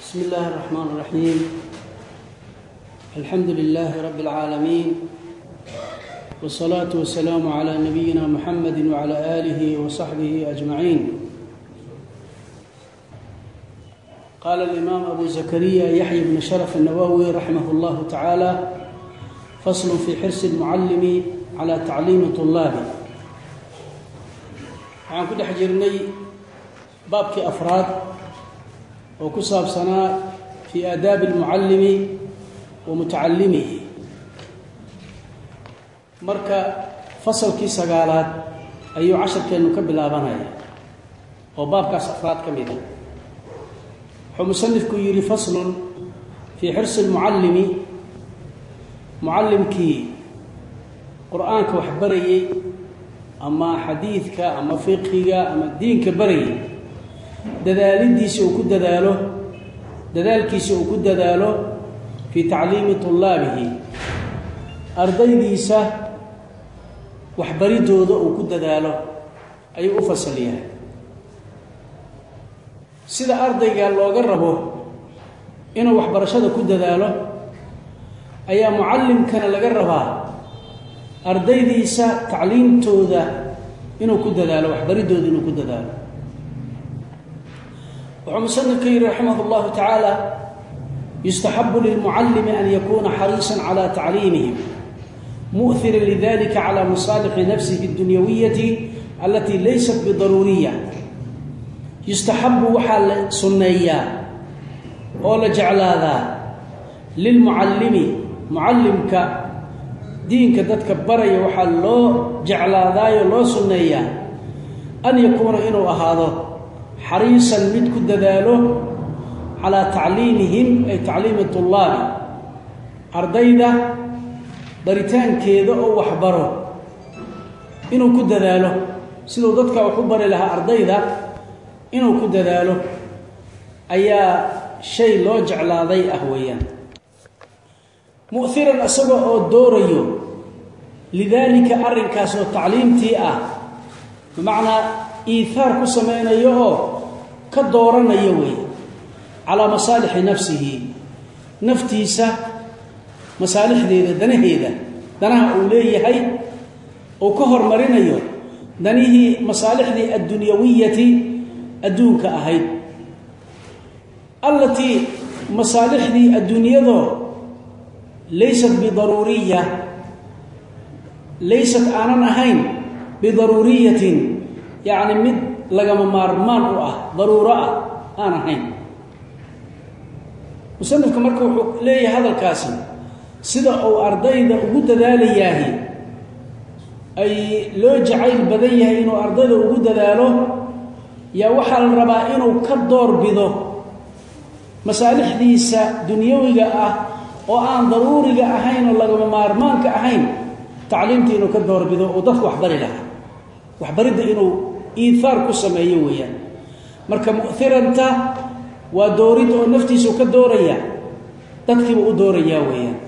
بسم الله الرحمن الرحيم. الحمد لله رب العالمين، والصلاة والسلام على نبينا محمد وعلى آله وصحبه أجمعين. قال الإمام أبو زكريا يحيى بن شرف النووي رحمه الله تعالى: فصل في حرص المعلم على تعليم طلابه. waxaan ku dhex jirnay baabkii afraad oo ku saabsanaa fi aadaab almucallimi wa mutacallimihi. marka fasalkii sagaalaad ayuu casharkeenu ka bilaabanaya oo baabkaas afraad ka mid ah. wuxuu musanifku yidhi: faslun fii xirsi almucallimi, mucallimkii qur-aanka wax barayey ama xadiidka ama fiqhiga ama diinka barayay dadaalkiisa uu ku dadaalo fi tacliimi tulaabihi, ardaydiisa waxbaridooda uu ku dadaalo ayuu u fasal yahay. sida ardayga looga rabo inuu waxbarashada ku dadaalo ayaa mucallimkana laga rabaa ardaydiisa tacliimtooda inuu ku dadaalo, waxbaridooda inuu ku dadaalo. wuxuu musanifka yidhi raximah اllahu tacaala: yustaxabu lilmucallimi an yakuna xariisan cala tacliimihim mu'hiran lidalika cala masaalixi nafsihi اdunyawiyati alatii laysat bidaruuriya. yustaxabu waxaa la sunneeyaa oo la jeclaadaa lilmucallimi, mucallimka diinka dadka baraya waxaa loo jeclaadaayo loo sunneeyaa an yakuuna inuu ahaado xariisan mid ku dadaalo calaa tacliimihim ay tacliimi tulaabi, ardayda baritaankeeda oo waxbaro inuu ku dadaalo, siduu dadka wax u bari lahaa ardayda inuu ku dadaalo ayaa shay loo jeclaaday ah weeyaan. mu'hiran isaga oo doorayo lidaalika arrinkaas oo tacliimtii ah, bimacnaa iihaar ku samaynayo oo ka dooranayo weeye calaa masaalixi nafsihi, naftiisa masaalixdeeda, danaha uu leeyahay uu ka hormarinayo danihii masaalixdii addunyawiyati adduunka ahayd, allatii masaalixdii adduunyado laysat bidaruuriya, laysat aanan ahayn bidaruuriyatin, yacni mid lagama maarmaan u ah, daruuro ah aan ahayn. musanifka marka wuxuu leeyahay hadalkaasi sida uu ardayda ugu dadaalayaahi ay loo jacayl badan yahay inuu ardayda ugu dadaalo, yaa waxaa la rabaa inuu ka doorbido masaalixdiisa dunyawiga ah oo aan daruuriga ahayn oo lagama maarmaanka ahayn, tacliimta inuu ka doorbido oo dadku waxbari lahaa, waxbaridda inuu iihaar ku sameeyo weeyaan. marka mu'hiranta waa doorid oo naftiisu ka dooraya, dadkiiba u doorayaa weeyaan.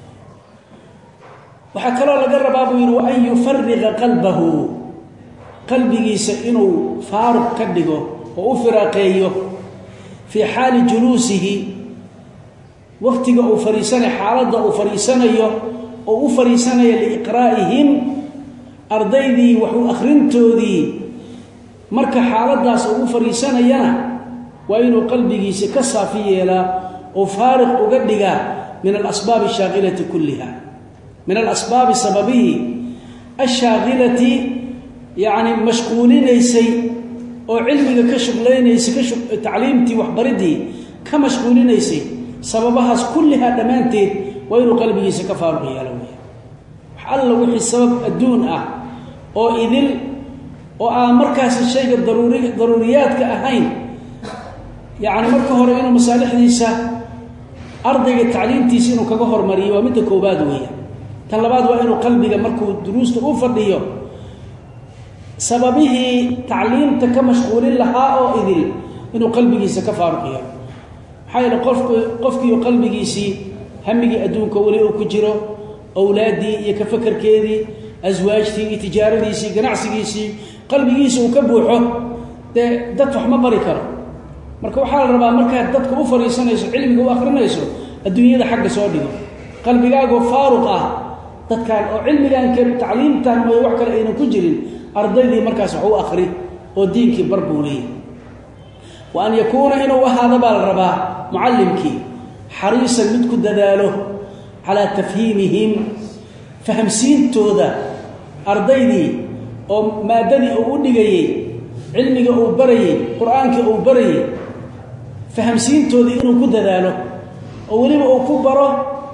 waxaa kaloo laga rabaa buu yidhi: wa an yufariqa qalbahu, qalbigiisa inuu faaruq ka dhigo oo u firaaqeeyo fii xaali juluusihi, waqtiga uu fariisanayo, xaaladda uu fariisanayo oo u fariisanayo liiqraa'ihim, ardaydii waxu akhrintoodii. marka xaaladdaas uu u fariisanayana waa inuu qalbigiisa ka saafi yeelaa oo faariq uga dhigaa min alasbaabi ashaaqilati kulliha, min alasbaabi sababihi ashaaqilati, yacni mashquulinaysay oo cilmiga ka shuqlaynaysay, tacliimtii waxbariddii ka mashquulinaysay, sababahaas kullihaa dhammaanteed waa inuu qalbigiisa ka faaruq yeelo weya. wax alla wixii sabab adduun ah oo idil oo aan markaasi shayga daruuriyaadka ahayn, yacni marka hore inuu masaalixdiisa ardayga tacliimtiisa inuu kaga hormariyo waa midda koobaad weeyaan. tan labaad waa inuu qalbiga markuu duruusta u fadhiyo sababihii tacliimta ka mashquulin lahaa oo idil inuu qalbigiisa ka faaruq yeelo. maxaa yeele qofkiiyo qalbigiisii hamigii adduunka weli uu ku jiro, awlaaddii iyo ka fakarkeedii, aswaajtii iyo tijaaradiisii, ganacsigiisii qalbigiisa uu ka buuxo, dee dad wax ma bari karo. marka waxaa la rabaa markaad dadka u fariisanayso cilmiga u akhrinayso adduunyada xagga soo dhigo qalbigaaga faaruq ah dadkan oo cilmigan ka tacliimtan ma wax kale ayna ku jirin ardaydii markaas wax u akhri oo diinkii barbuulay wa an yakuna inuu hada bal rabaa muallimki hariisan mid ku dadaalo ala tafhiimihim fahamsiintooda ardaydii oo maadadii uu dhigayay cilmiga uu barayay quraanka uu barayay fahamsiintooda inuu ku dadaalo oo waliba uu ku baro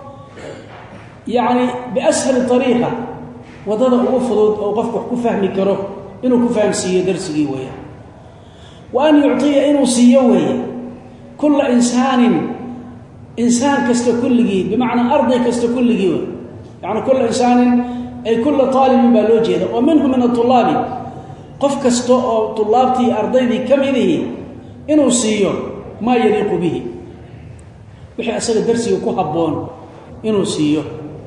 يعني بأسهل طريقة وضده وفضل أو قفك كفهم كره إنه كفهم سيء درسي ويا وأن يعطي إنه سيوي كل إنسان كست كل جي بمعنى أرضي كست كل جي يعني كل إنسان أي كل طالب بيولوجي ومنهم من الطلاب قف كست أو طلابتي أرضي كم إليه إنه سيو ما يليق به وحي أسأل درسي وكهبون إنه سيو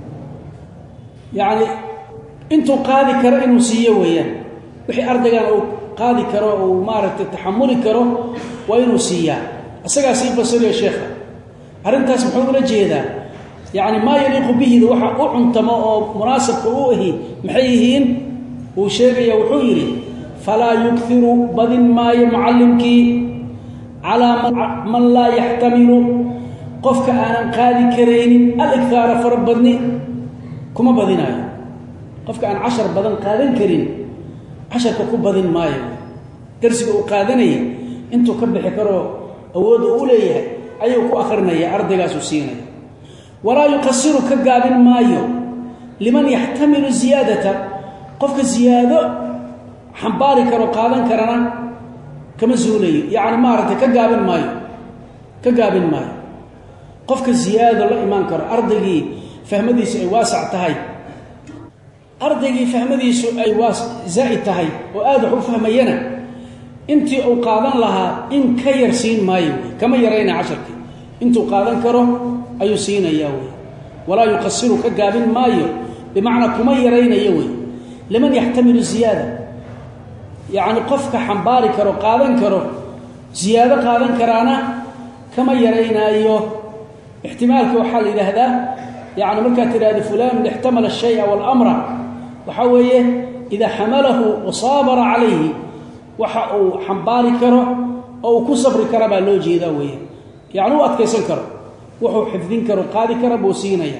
يعني انتو قادي كرو انو سيئ ويان وحي أردقان او قادي كرو او مارت تحملي كرو وانو سيئ أساقا سيئ بصير يا شيخ أرنتاس محوق لجيدا يعني ما يليق به ذو وحا أعنتما او مناسب قوئه محيهين وشيغي وحويري فلا يكثر بدن ما يمعلمك على من لا يحتمل قفك آنا قادي كرين الإكثار فربضني كما بدينايو قفك ان 10 بدن قادن كرين 10 ku badin maayo darsiga uu qaadanay intuu ka bixi karo awood uu leeyahay ayuu ku akhrinaya ardaygaas uu siinay wala yuqassiru ka gaabin maayo liman yahtamilu ziyadata qofka ziyado xambaari karo qaadan karana kama zuulayo yaani maarata ka gaabin maayo qofka ziyado la iman karo ardaygii فهمديس أي واسع تهي أرضي فهمديس أي واسع زائد تهي وآدح فهمينا انتي أو قادن لها إن كير سين مايو كما يرين 10 انتو قادن كرو أي سين ياوي ولا يقصر كقابن مايو بمعنى كما يرين ياوي لمن يحتمل الزيادة يعني قفك حنباري كرو قادن كرو زيادة قادن كرانا كما يرين ايوه احتمالك وحال إذا هذا يعني مركا تراد فلان احتمل الشيء والأمر وحويه إذا حمله وصابر عليه وحو حنباري كره أو كصبر كره بالوجه ذا ويه يعني وقت كيسن كره وحو حفظين كره قادي كره بوسينيا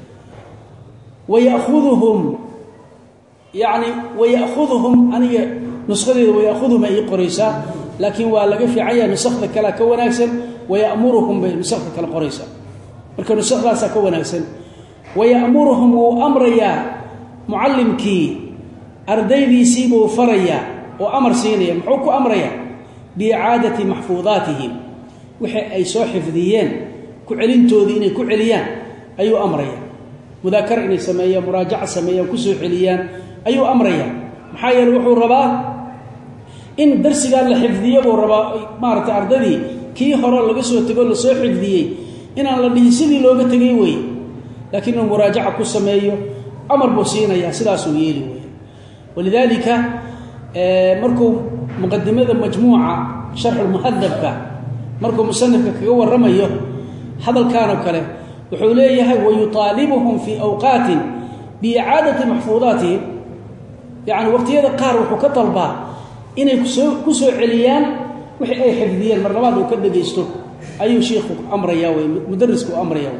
ويأخذهم أني نسخة ويأخذهم أي قريسة لكن ولا في عيا نسخة كلا كوناكسن ويأمرهم بنسخة كلا قريسة مركا نسخة كوناكسن ويأمرهم أمريا معلمك أرديدي سيبو فريا وأمر سينيا محوكو أمريا بإعادة محفوظاتهم وحي أي سوحف ذيين كعلنتو ذيني كعليان أي أمريا مذاكر إني سمية مراجعة سمية كسوح عليان أي أمريا محايا الوحو الرباه إن درس قال لحفظية والرباه مارت أرددي كي هرا لقسوة تقول له سوحف ذيي إن الله به سيدي لوغة تقيوي لكنه مراجعة كسميه أمر بوسينا يا سلاسو يلي ولذلك مركو مقدمة مجموعة شرح المهذب مركو مصنف كجو الرميه هذا كان كله وحوليه ويطالبهم في أوقات بإعادة محفوظاتهم يعني وقت هذا قار وحكطلبا إن كسو عليان وحي أي حفظيا مرات وكذا يستوك أي شيخ أمر ياوي مدرسك أمر ياوي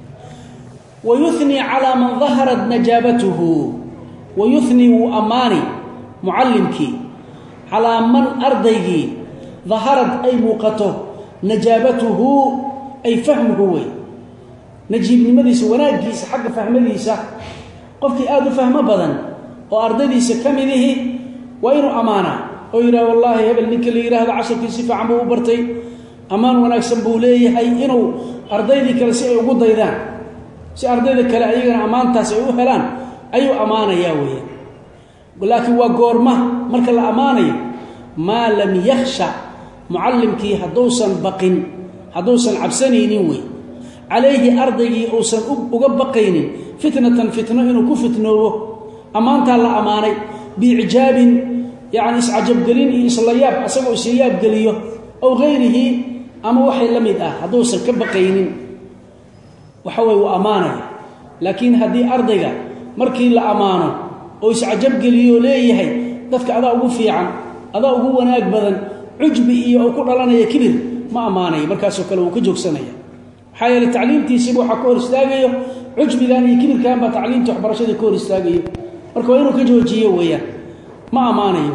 ويثني على من ظهرت نجابته ويثني أماني معلمك على من أرضيه ظهرت أي موقته نجابته أي فهمه هو نجيب لمديس وناجيس حق فهمديس قفك آدو فهم بدن وأرضيس كمده وإنه أمانة ويرى والله هبل منك اللي يرى هذا 10 صفة عمو برتي أمان وناكسن بوليه هاي إنه أرضيدي كالسيء وقود ضيدان si ardayda kale ayagana amaantaas ay u helaan ayuu amaanaya weeye laakiin waa goorma marka la amaanayo ma lam yakhsha muallimkii haduusan baqin haduusan cabsanaynin weey alayhi ardaygii uusan uga baqaynin fitnatan fitna inuu ku fitnoobo amaanta la amaanay biijaabin yani isajab galin iyo islayaab asagoo isyaab galiyo aw غيره ama waxay la mid ah haduusan ka baqaynin waxa way uu amaanay laakiin hadii ardayga markii la amaano oo iscajab geliyo leeyahay dadka adaa ugu fiican adaa ugu wanaag badan ujbi iyo ku dhalanaya kibir ma amaanay markaas oo kale uu ka joogsanaya xayal tacliimtiisa waxa ka hor istaagayo ujbigan iyo kibirkan ba tacliimta waxbarashada ka hor istaagayo marka waa inuu ka joojiyo weeyaan ma amaanayo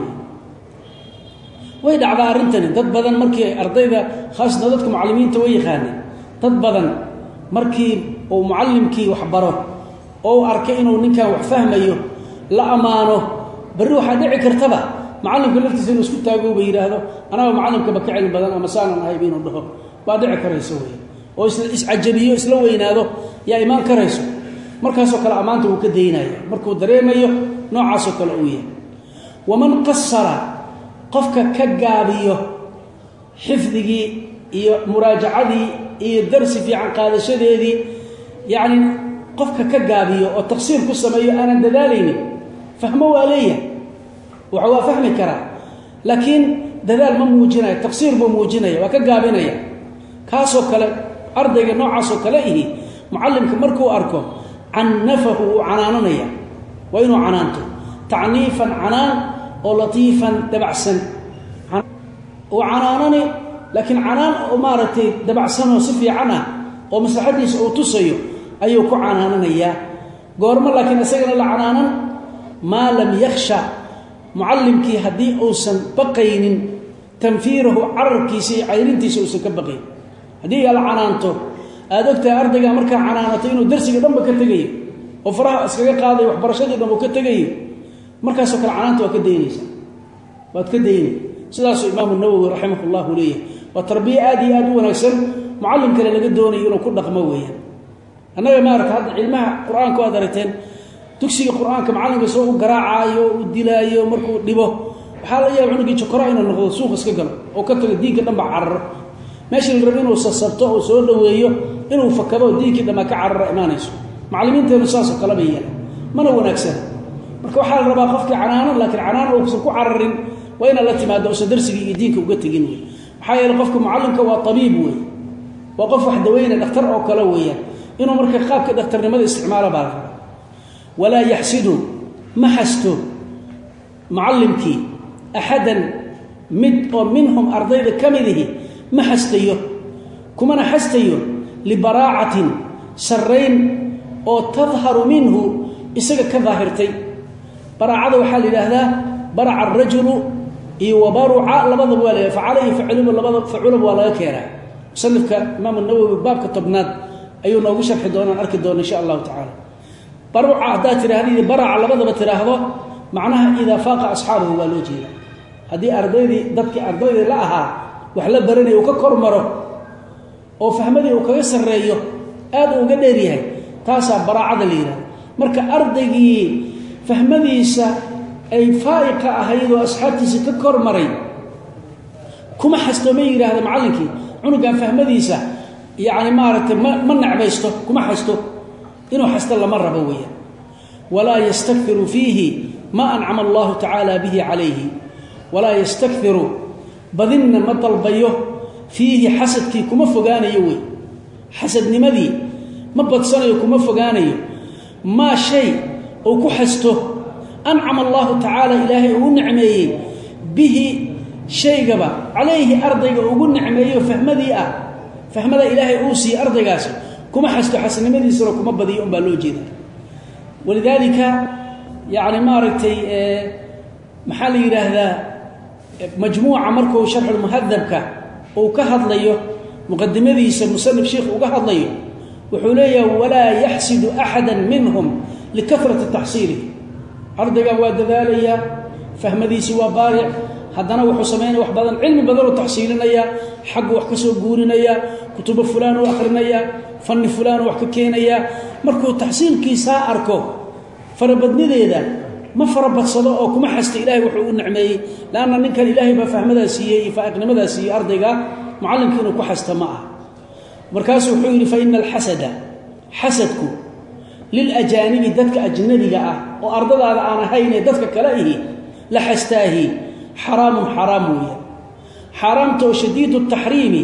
way dhacdaa arintani dad badan markii ardayda khaasna dadka macallimiinta way yaqaaneen dad badan markii uu muallimkii wax baro oo arkay inuu ninkan wax fahmayo la amaano bari waxa dhici kartaba macallimka laftiisa inuu isku taago bay yiraahdo anaga macallimka ba ka cilmi badan ama saanan ahay inuu dhaho ba dhici karayso way oo iscajabiyo isla weynaado yaa imaan karayso markaas oo kale amaanta uu ka deynaayo markuu dareemayo noocaas oo kale uu yahay waman qassara qofka ka gaabiyo xifdigii iyo muraajacadii iyo darsi fiican qaadashadeedii yaani qofka ka gaabiyo oo taqsiir ku sameeyo aanan dadaalaynin fahmo waleeya waxa fahmi kara laakiin dadaal ma muujinayo taqsiir buu muujinayo waa ka gaabinaya kaas oo kale ardayga noocaas oo kale ihi muallimka markuu arko annafahu canaananaya waa inuu canaanto ta'niifan canaan oo latiifan dabacsan oo canaanani laakiin canaan oo maartay dabacsan oo si fiican ah oo maslaxadiisa uu tusayo ayuu ku canaananaya goorma laakiin asagana la canaanan ma lam yakhsha muallimkii hadii uusan baqaynin tanfiiruhu arkiisi ayrintiisa uusan ka baqay hadii la canaanto aadagta ardayga marka canaanato inuu darsiga dhanba ka tagay oo faraha iskaga qaaday waxbarashadii dhanba ka tagay markaas oo kale canaanta waa ka deynaysa waad ka deynay sidaas imaam an-Nawawi rahimahullah leeyahay wa tarbiya aadi aad wanaagsan muallim kale laga doonayo inuu ku dhaqmo weeyaan anaga ma arka hadda ilmaha quraanka waa darateen dugsiga quraanka macallinka soo u garaacayo u dilaayo markuu dhibo waxa la yaab cunuga jokora inuu noqdo suuq iska galo oo ka tago diinka dhanba carro meeshii la rabo inuu sasabto oo soo dhaweeyo inuu fakado diinka dhanba ka carro imaanayso macallimiinteenu saas oo kala bayaan mana wanaagsan marka waxa la rabaa qofka canaano laakiin canaano uu ku cararin waa in la timaado oo darsiga iyo diinka uga tagin waxa yeelay qofka muallimka waa tabiib weey waa qof wax daweeyna dhakhtar oo kala weeyaan inuu marka qaabka dhakhtarnimada isticmaalo baa wala yahsidu mahastu muallimki ahadan mid oo minhum ardayda kamidihi mahastayo kumana hastayo libara'atin sarayn oo tadharu minhu isaga ka daahirtay bara'ada waxa la yiraahdaa bara'a ar-rajulu iyo wabaru'a labada wala fa'alayhi fa'alu labada fa'ulu wala keenay salafka imaam an-Nawawi baabka tobnaad ayuu noogu sharxi doonaan arki doona insha Allah ta'ala baru'a hadaa tiraahdi bara'a labada tiraahdo macnaha ida faqa ashabuhu waa loo jeedaa hadii ardaydii dadkii ardayda la ahaa wax la baranayo ka kormaro oo fahmadii uu kaga sareeyo aad uga dheer yahay taasa bara'ada leeyahay marka ardaygii fahmadiisa ay faa'iqa ahayd oo asxaabtiisa ka kormaray kuma xastoomay yiraahdo macallinkii cunugan fahmadiisa yaani maaragtay ma nacbaysto kuma xasto inuu xasto lama rabo weeyaan wala yastakthiru fihi ma an'ama Allah ta'ala bihi alayhi wala yastakthiru badinna ma talbayo fihi hasadki kuma fogaanayo way hasadnimadii ma badsanayo kuma fogaanayo ma shay oo ku xasto an'ama Allah ta'ala ilaahi uu nicmeeyay bihi shaygaba alayhi ardayga ugu nicmeeyo fahmadii ah fahmada ilaahi uu si ardaygaas kuma xasto xasanimadiisa kuma badiyo baa loo jeedaa walidalika yaani ma aragtay maxal yiraahdaa majmuuca markuu sharh al-muhaddabka oo ka hadlayo muqaddimadiisa musannif sheekh uga hadlayo wuxuu leeyahay wala yahsidu ahadan minhum likathrati tahsili ardayga waa dadaalaya fahmadiisa waa baaric haddana wuxuu sameeyay wax badan cilmi badan oo tahsiilinaya xaq wax ka soo guurinaya kutubo fulaan oo akhrinaya fanni fulaan wax ka keenaya markuu tahsiilkiisa arko farabadnideeda ma farabadsado oo kuma xasta ilaahay wuxuu u nicmeeyay laana ninkan ilaahay ba fahmada siiyay faa'iqnimada siiyay ardayga muallimkiina ku xasta ma ah markaas wuxuu yiri fa innal hasada hasadku lil ajanibi dadka ajnabiga ah oo ardadaada aan ahayn dadka kale ihi la xastaahi حرام حرام ويا حرامته شديد التحريم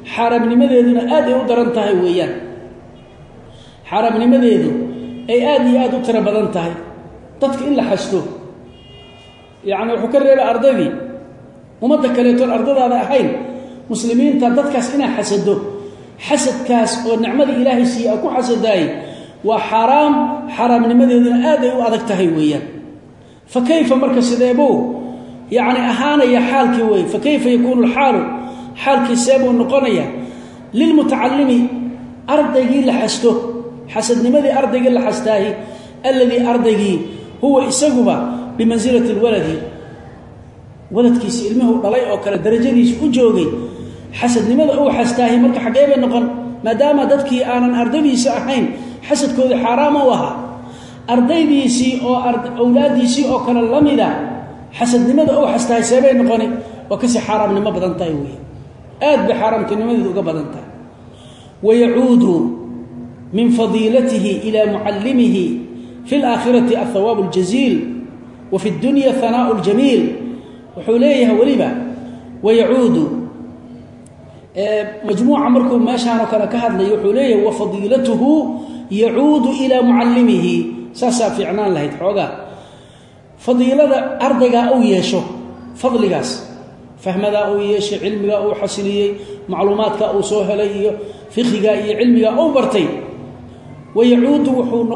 xaramnimadeeduna aad ay u daran tahay weeyaan xaramnimadeedu ay aad iyo aad u tira badan tahay dadka in la xasto yaani wuxuu ka reebay ardaydii umada kale toon ardadaada ahayn muslimiinta dadkaas ina xasado xasadkaas oo nicmada ilaahay siiya ku xasadaay waa xaramnimadeeduna aad ay u adag tahay weeyaan fa kayfa marka sideebo yaani ahaana ya xaalkii way fa kayfa yakunu alxaalu xaalkii seebo noqonaya lil mutacallimi ardaygii la xasto xasadnimadii ardaygii la xastaahi alladii ardaygii huwa isaguba bimanzilati alwaladi waladkiisa ilmuhu dhalay oo kale darajadiisa u joogay xasadnimada uu xastaahi marka xagee bay noqon maadaama dadkii aanan ardaydiisa ahayn xasadkooda xaraam u ahaa ardaydiisii oo awlaadiisii oo kale lamida xasadnimada uu xastaahi seebay noqoni oo kasi xaraamnimo badan tahay weey aad bi xaraamtinimadeedu uga badan tahay wayacuudu min fadilatihi ila muallimihi fi al-akhirati athawab al-jazil wa fi ad-dunya thana'u al-jamil وحوليه ولبا ويعود مجموعة مركب ما شانوا كان كهذا يحوليه وفضيلته يعود إلى معلمه ساسا في عنان له يتحوغا فضيلة أرضك أو يشو فضل قاس فهم ذا أو يشو علمك أو حسنية معلوماتك أو سوهلية فقهك علمك أو برتي ويعود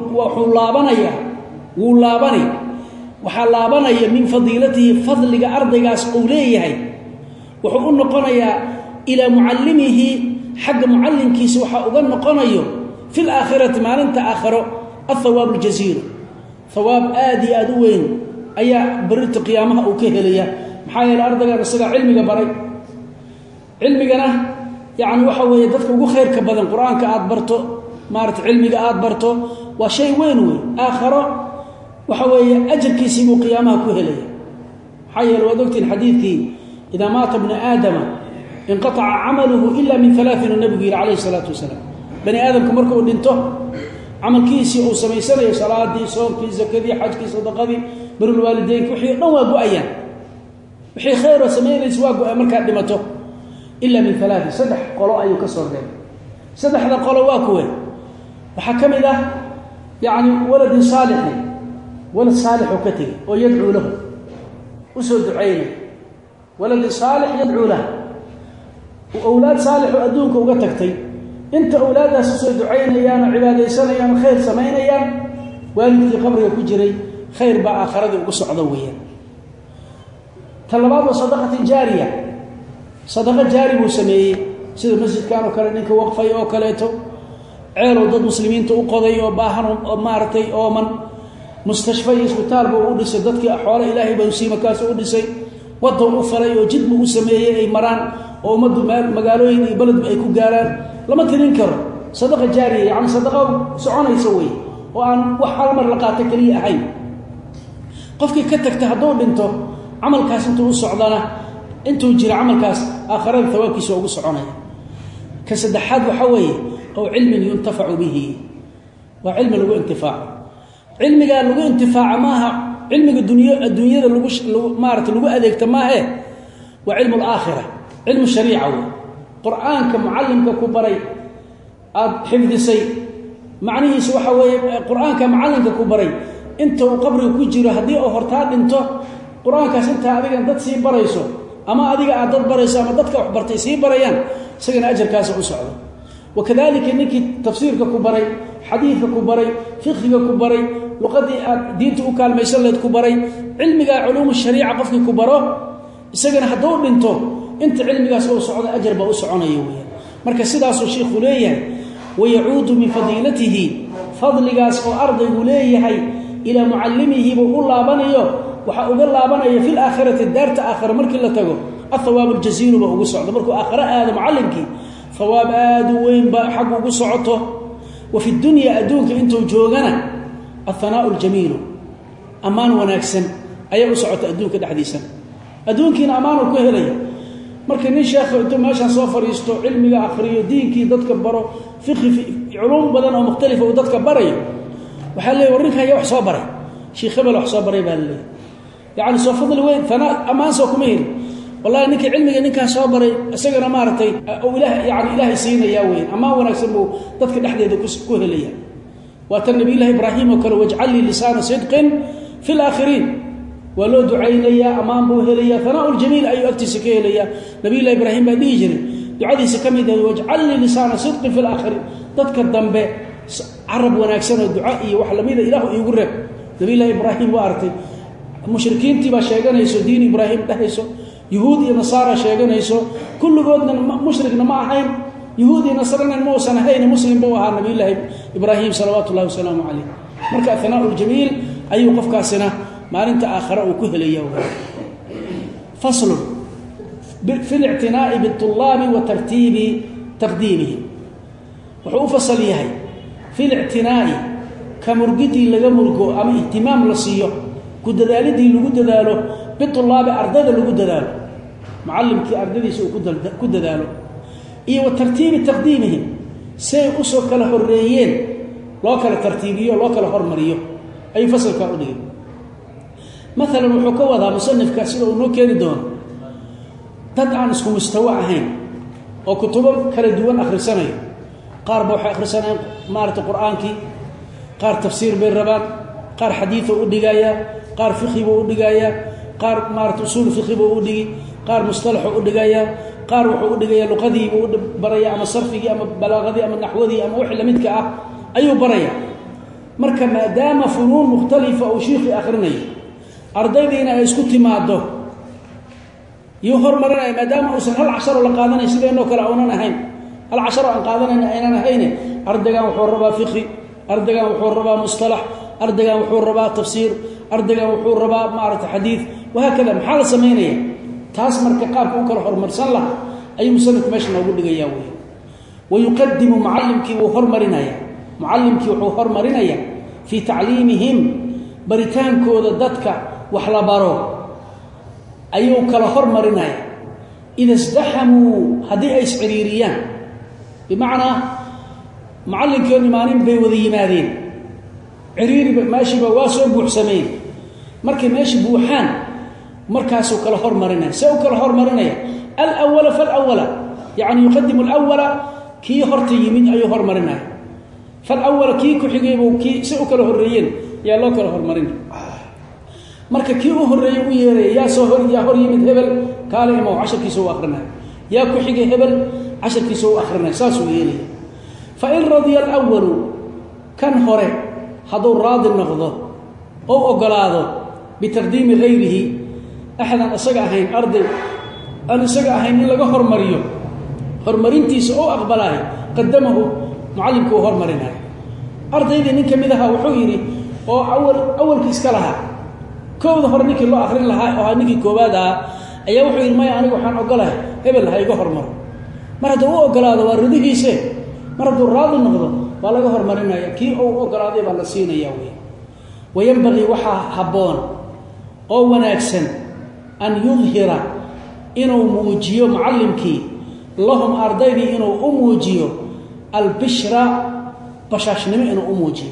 وحولابني waxaa laabanaya min fadilatihi fadliga ardaygaas uu leeyahay wuxuu u noqonayaa ila muallimihi xaq muallimkiisa waxa uga noqonayo fil aakhirati maalinta aakhiro athawab aljazil thawab aadi aad weyn ayaa barinta qiyaamaha uu ka helaya maxaa yeelay ardayga isaga cilmiga baray cilmigana yaani waxa weeye dadka ugu khayrka badan quraanka aad barto maarta cilmiga aad barto waa shay weyn aakhiro وحوي أجر كيسيبو قيامها كهلية حي الودكت الحديثي إذا مات ابن آدم انقطع عمله إلا من ثلاث النبي عليه الصلاة والسلام بني آدم كمركو دينته عمل كيسي أو سميسرة صلاة دي صوم كي زكاة دي حج كي صدقة دي بر الوالدين وحي نواقو أيام وحي خير وسمين يسواقو أمركا دمته إلا من ثلاث سدح قلوا أيو كسر دين سدح ذا قلوا واكوه وحكم له يعني ولد صالح ولد صالح وكتب ويدعو له وسود عينه ولد صالح يدعو له وأولاد صالح وأدونك وقتكتي انت أولادها سود عينه يانا عبادة سنة يانا خير سمين يانا والدك قبرك كجري خير بقى آخرة وقصع ضويا طلبات وصدقة جارية صدقة جاري وسميه سيد المسجد كانوا كلنك وقفي أو كليته عيروا ضد مسلمين تقضي وباهرهم مارتي أومن مستشفى اسبitaal buu u dhisay dadkii xoolo ilaahay baa si makaas u dhisay wado u faray oo jid buu sameeyay ay maraan oo umadu magaalooyin iyo balad ay ku gaaraan lama tirin karo sadaqa jaariya yani sadaqa soconaysa way oo aan wax hal mar la qaato kaliya ahayn qofkii ka tagta haduu dhinto amalkaas intuu u socdana intuu jira amalkaas aakhirada thawaabkiisa ugu soconaya ka saddexaad waxa weeye oo cilmi yuntafacu bihi wa cilmi lagu intifaac علمك لو انتفاع ماها علمك الدنيا لو مارت لو اديكت ماها وعلم الاخره علم الشريعه قران كمعلمك كبري حفظ سي معنيه سو حوي قران كمعلمك كبري انت قبرك كجيره hadii oo hortaa dhinto quraankaas inta adiga dad si barayso ama adiga aad dad barayso ama dadka wax bartay si barayaan isagana ajarkaas u socdo وكذلك انك تفسيرك كبري حديثك كبري فقهك كبري لقدي دينته كالميسن لد كبري علمك علوم الشريعه قفك كبره isagana hadoo dhinto inta cilmigaas oo socdo ajar ba u soconayo weey marka sidaas oo sheekhu leeyahay ويعود من فضيلته فضلغاس oo ardaygu leeyahay ila muallimihi buu laabanayo waxa uu laabanayo fil aakhirati daarta aakhir markii la tago athawab aljazil buu ugu socdo markuu aakhira aad muallimki ثواب آد وين حق وقصعته وفي الدنيا أدونك أنتم جوغنا الثناء الجميل أمان وناكسن أي قصعت أدونك الحديثا أدونك إن أمان وكهلي مركن الشيخ أنتم ماشان صوفر يستو علمي آخري دينك ضدك برو فقه في علوم بدن أو مختلفة وضدك بري وحال يوريك هي شيخ خبل وحصابري بالله يعني صوفضل وين ثناء أمان سوكمين wallahi ninka cilmiga ninka soo baray isagana maartay oo ilaahay siinaya weyn ama wanaagsan buu dadka dhaxdeeda ku helaya wa tan nabi ilaahi ibraahim oo kale waj'al li lisana sidqin fil akhirin walo ducaynaya amaan buu helaya thanaa'ul jamiil ayu agtiisa ka helaya nabi ilaahi ibraahim baa dhigi jiray ducadiisa kamid ah waj'al li lisana sidqin fil akhirin dadka dambe arab wanaagsan oo duca iyo wax lamida ilaahu iigu reeb nabi ilaahi ibraahim waa artay mushrikiintii baa sheeganayso diin ibraahim dhahayso yahuud iyo nasaara sheeganayso kulligoodna mushrikna ma ahayn yahuud iyo nasaarana ma uusan ahayn muslim buu ahaa nabi ilaahi ibraahim sallallahu alayhi wasallam marka thanaa'ul jamiil ayuu qofkaasina maalinta aakhira uu ku helayaa fasl في الاعتناء بالطلاب وترتيب تقديمهم وحو فصل يحيى في الاعتناء كمرغتي لغا مرغو اما اهتمام لسيو كددالدي لوgu dadaalo بالطلاب ardada lagu dadaalo معلمكي ardadiisa uu ku dadaalo iyo tartiib taqdiimihim say u soo kala horeeyeen loo kala tartiibiyo loo kala hormariyo ay fasalka u dhigay مثلا wuxuu ka wadaa musannifka sida uu noo keeni doono dad aan isku mustawa ahayn oo kutubo kala duwan akhrisanayo qaar baa waxa akhrisanayaan maarta quraanki qaar tafsiir bay rabaan qaar xadiis u dhigaya qaar fiqh u dhigaya qaar maarta usul fiqh u dhigi qaar mustalah u dhigaya qaar wuxuu u dhigaya luqadii uu baraya ama sarfigi ama balaaqadii ama naxwadii ama wixii lamidka ah ayuu baraya marka maadaama funuun mukhtalifa oo sheekhi akhrinayo ardaydiina ay isku timaado يهرمرنا ما دام أوصل هل عشر ولا قادنا يصير إنه كلا عوننا هين هل عشر عن قادنا أيننا هين أردجان وحوربا فقه أردجان وحوربا مصطلح أردجان وحوربا تفسير أردجان وحوربا معرفة حديث وهكذا محل سمينية تاس مركقاب وكل حرمر صلى أي مسلك ماشي نقول جياوي ويقدم معلمك وحرمرنا في تعليمهم بريتان كود دتك وحلا بارو أيو كلا هرمرناي إذا ازدحموا هذه أي سعريريان بمعنى معلم كيون مانين بيوذي مادين عريري ماشي بواسو بوحسمين مركي ماشي بوحان مركاسو كلا هرمرناي سو كلا هرمرناي الأول فالأول يعني يقدم الأول كي هرتي يمين أيو هرمرناي فالأول كي كحجيبو كي سو كلا هريين يا الله كلا هرمرناي marka kii uu horeeyay u yeeray yaa soo hor yimid hebel kaale ima 10 soo akhrina yaa ku xigay hebel 10 soo akhrina saasuu yeelay fa in radiya al-awwal kan hore haduu raadi noqdo oo ogolaado bitaqdiim ghayrihi ahadan asaga ahayn arday aan asaga ahayn in laga hormariyo hormarintiisa oo aqbalay qadamahu muallimku hormarinay ardaydii nin kamid ah wuxuu yiri oo awalkiis kala lahaa kooda hore ninkii loo akhrin lahaa oo ninkii koobaada ayaa wuxuu ilmay anigu waxaan ogolahay hebel ha iga hormaro mar hadduu ogolaado waa ridihiisa mar hadduu raadi noqdo waa laga hormarinaya kii uu ogolaaday baa la siinaya وينبغي وحا حبون أو وناكسن أن يظهر إنه موجيو معلمكي اللهم أرضيني إنه أموجيو البشرة بشاشنمي إنه أموجيو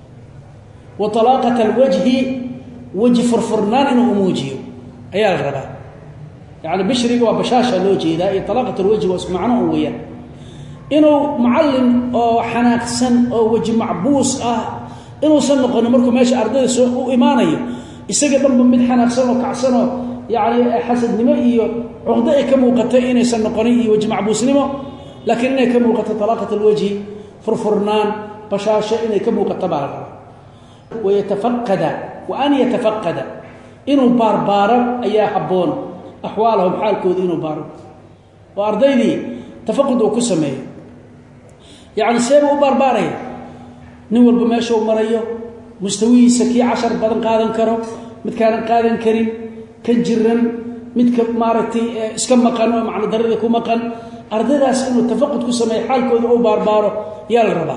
وطلاقة الوجه وجه فرفرنان إنه أموجيو أيها الغرباء يعني بشري وبشاشة لوجه إذا طلاقة الوجه واسمعناه وياه إنه معلم أو حناكسن أو وجه معبوس إنه سنقنا مركو ماشي أرضي سوء إيمانيه إساقا ضمن من حناكسن وكعسن يعني حسد نمائي عقدائي كموقتين سنقني وجه معبوس نمو لكن إنه كموقت طلاقة الوجه فرفرنان بشاشة إنه كموقت بارك ويتفقد وأن يتفقد إنه باربارا أيها حبون أحوالهم حالكو إنه بارب وأرضيني تفقدوا كسمي يعني سيبوا بارباري نول بماشو مريو مستوي سكي 10 بدن قادن كرو مد كان قادن كريم كجرن مد مارتي اسكم مقن معنى درده كو مقن أردداس إنه تفقد كسمي حالكو أو باربارو يا الربا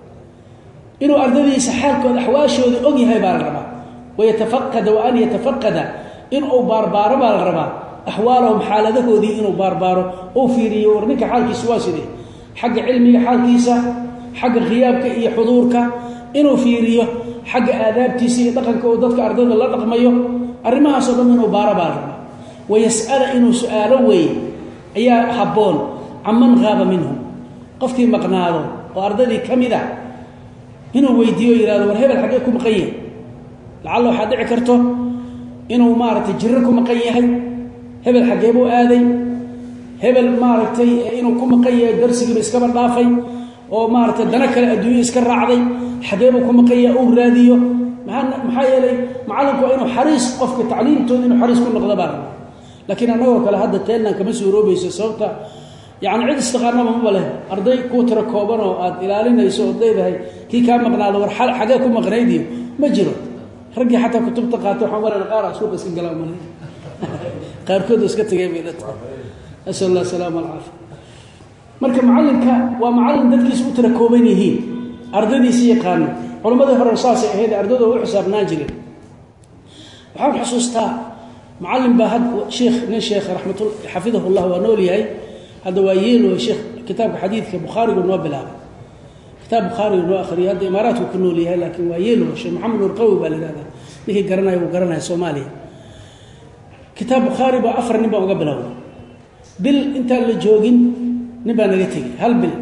إنه أردديس حالكو أحواشو أوغي هاي باربا ويتفقد وأن يتفقد إنه باربارو بالربا أحوالهم حالته ذي إنه باربارو أو فيري ورنك حالك سواسدي حق علمي حالكيسا حق غيابك إيه حضورك إنه فيريه حق آدابتيسي دقنك وددك أردد الله دقميه أرمها صدم إنه باربارو ويسأل إنه سؤاله وي أيا حبون عمن غاب منهم قفتي مقناده وأرضي كمذا إنه ويديو يراد ورهب الحقيقة مقيه لعله حد عكرته إنه مارت جركم مقيه هب الحقيقة آذي هب مارتي إنه كم مقيه درسي بإسكبر ضافي أو مارت دنك الأدوية إسكر رعضي حقيقة كم مقيه أو راديو محايلي معلمكم إنه حريص قفك تعليم تون إنه حريص كل غضبان لكن أنا وكلا هذا تلنا كمسؤول روبي صوته يعني عيد استغرنا ما بله أرضي كوتر كوبنا إلى لنا يسوع ذي كي كان مقنع له حاجاكم مغنيدي مجرد رجع حتى كتب تقاطع حوالي القارة سوق سنجلا مني قار كودس كتجيب أسأل الله السلامة والعافية مركب معلمك ومعلم ذلك سوق تركوبينه أرضي سيقان علماء الرصاص هذا أرضه وحساب ناجري وحاول حسوستا معلم بهد شيخ من الشيخ رحمة الله حفظه الله ونولي هاي هذا وييل شيخ كتاب حديث كبخاري والنوبل كتاب بخاري والآخري هذا إمارات وكنولي هاي لكن وييل شيخ محمد القوي بالهذا به قرناه وقرناه الصومالي كتاب بخاري بأفر نبأ وقبله بل أنت اللي جوجين نبأ نجتي هل بل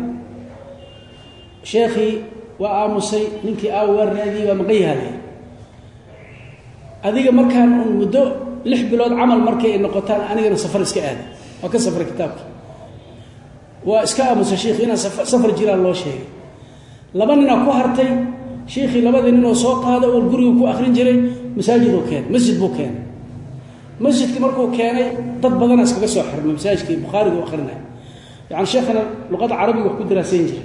شيخي وآمسي ننكي أول نادي ومقيها لي هذه مركان مدو لح بلاد عمل مركي النقطان أنا سفر إسكاء وكسفر كتابك وإسكاء موسى شيخي أنا سفر جيران الله شيخي لبننا كوهرتي شيخي لبدن إنه سوق هذا والقري وكو آخرين جري مساجد وكان مسجد بوكان مسجد كمركو كان ضد بدنا اسكا سو خرم مساجد بخاري واخرنا يعني شيخنا لغه عربيه وحكو دراسين جري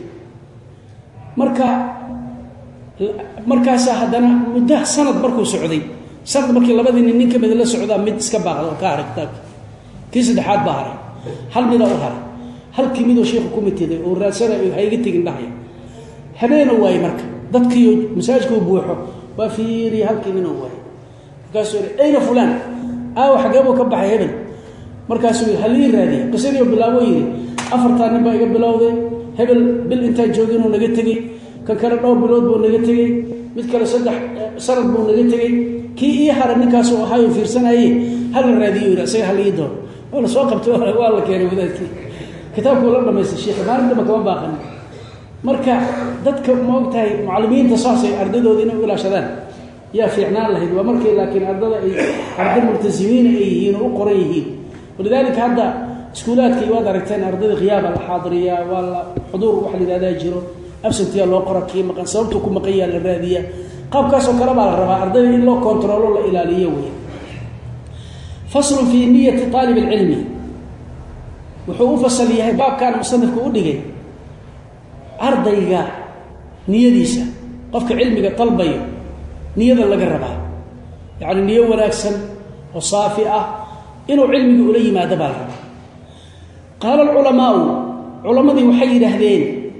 markaas hadana muddo sanad markuu socday sanad markii labadii nin ka bedel la socda mid iska baaqdo ka aragtay tii saddexaad baaray hal mid oo haray hal kimid oo sheekhu kumitiday oo raasana ay hayga tigin dhahay habeena way marka dadkii masaajidku buuxo ba fiiri hal kimid oo way markaasuu ayna fulan xagabo ka baxay hebel markaasuu halii raadi qisadiyo bilaabo yiri afartan nin baa iga bilowday hebel bil inta joogin oo naga tagay kan kala dhowr bilood buu naga tagay mid kale saddex sanad buu naga tagay kii haran ninkaas oo ahayo fiirsanayay hal raadiyo isaga hal iido wala soo qabtay waa la keenay wadaadkii kitaabku la dhameystay sheekh maalinta ma kama baaqan marka dadka moogtahay macallimiinta saasay ardadooda inay ilaashadaan yaa fiicnaan lahayd waa markii laakiin ardada ay arday multazimiin ay yihiin oo qoran yihiin ولذلك هذا سكولات كي واد aragteen ardada qiyaaba la xaadiriya wala xuduur wax lidaada jiro absentiya loo qoro kii maqan sababtu ku maqayaa la raadiya qaabkaas oo kala baa la rabaa ardada in loo kontrolo la ilaaliyo way fasl fi niyyati talib al-ilm wuxuu fasal yahay baabkan musannifku u dhigay ardayga niyadiisa qofka cilmiga talbayo niyada laga rabaa yaani niyo wanaagsan oo saafi ah inuu cilmiga u leeyimaado baa rabaa قال العلماء وحي يرهدين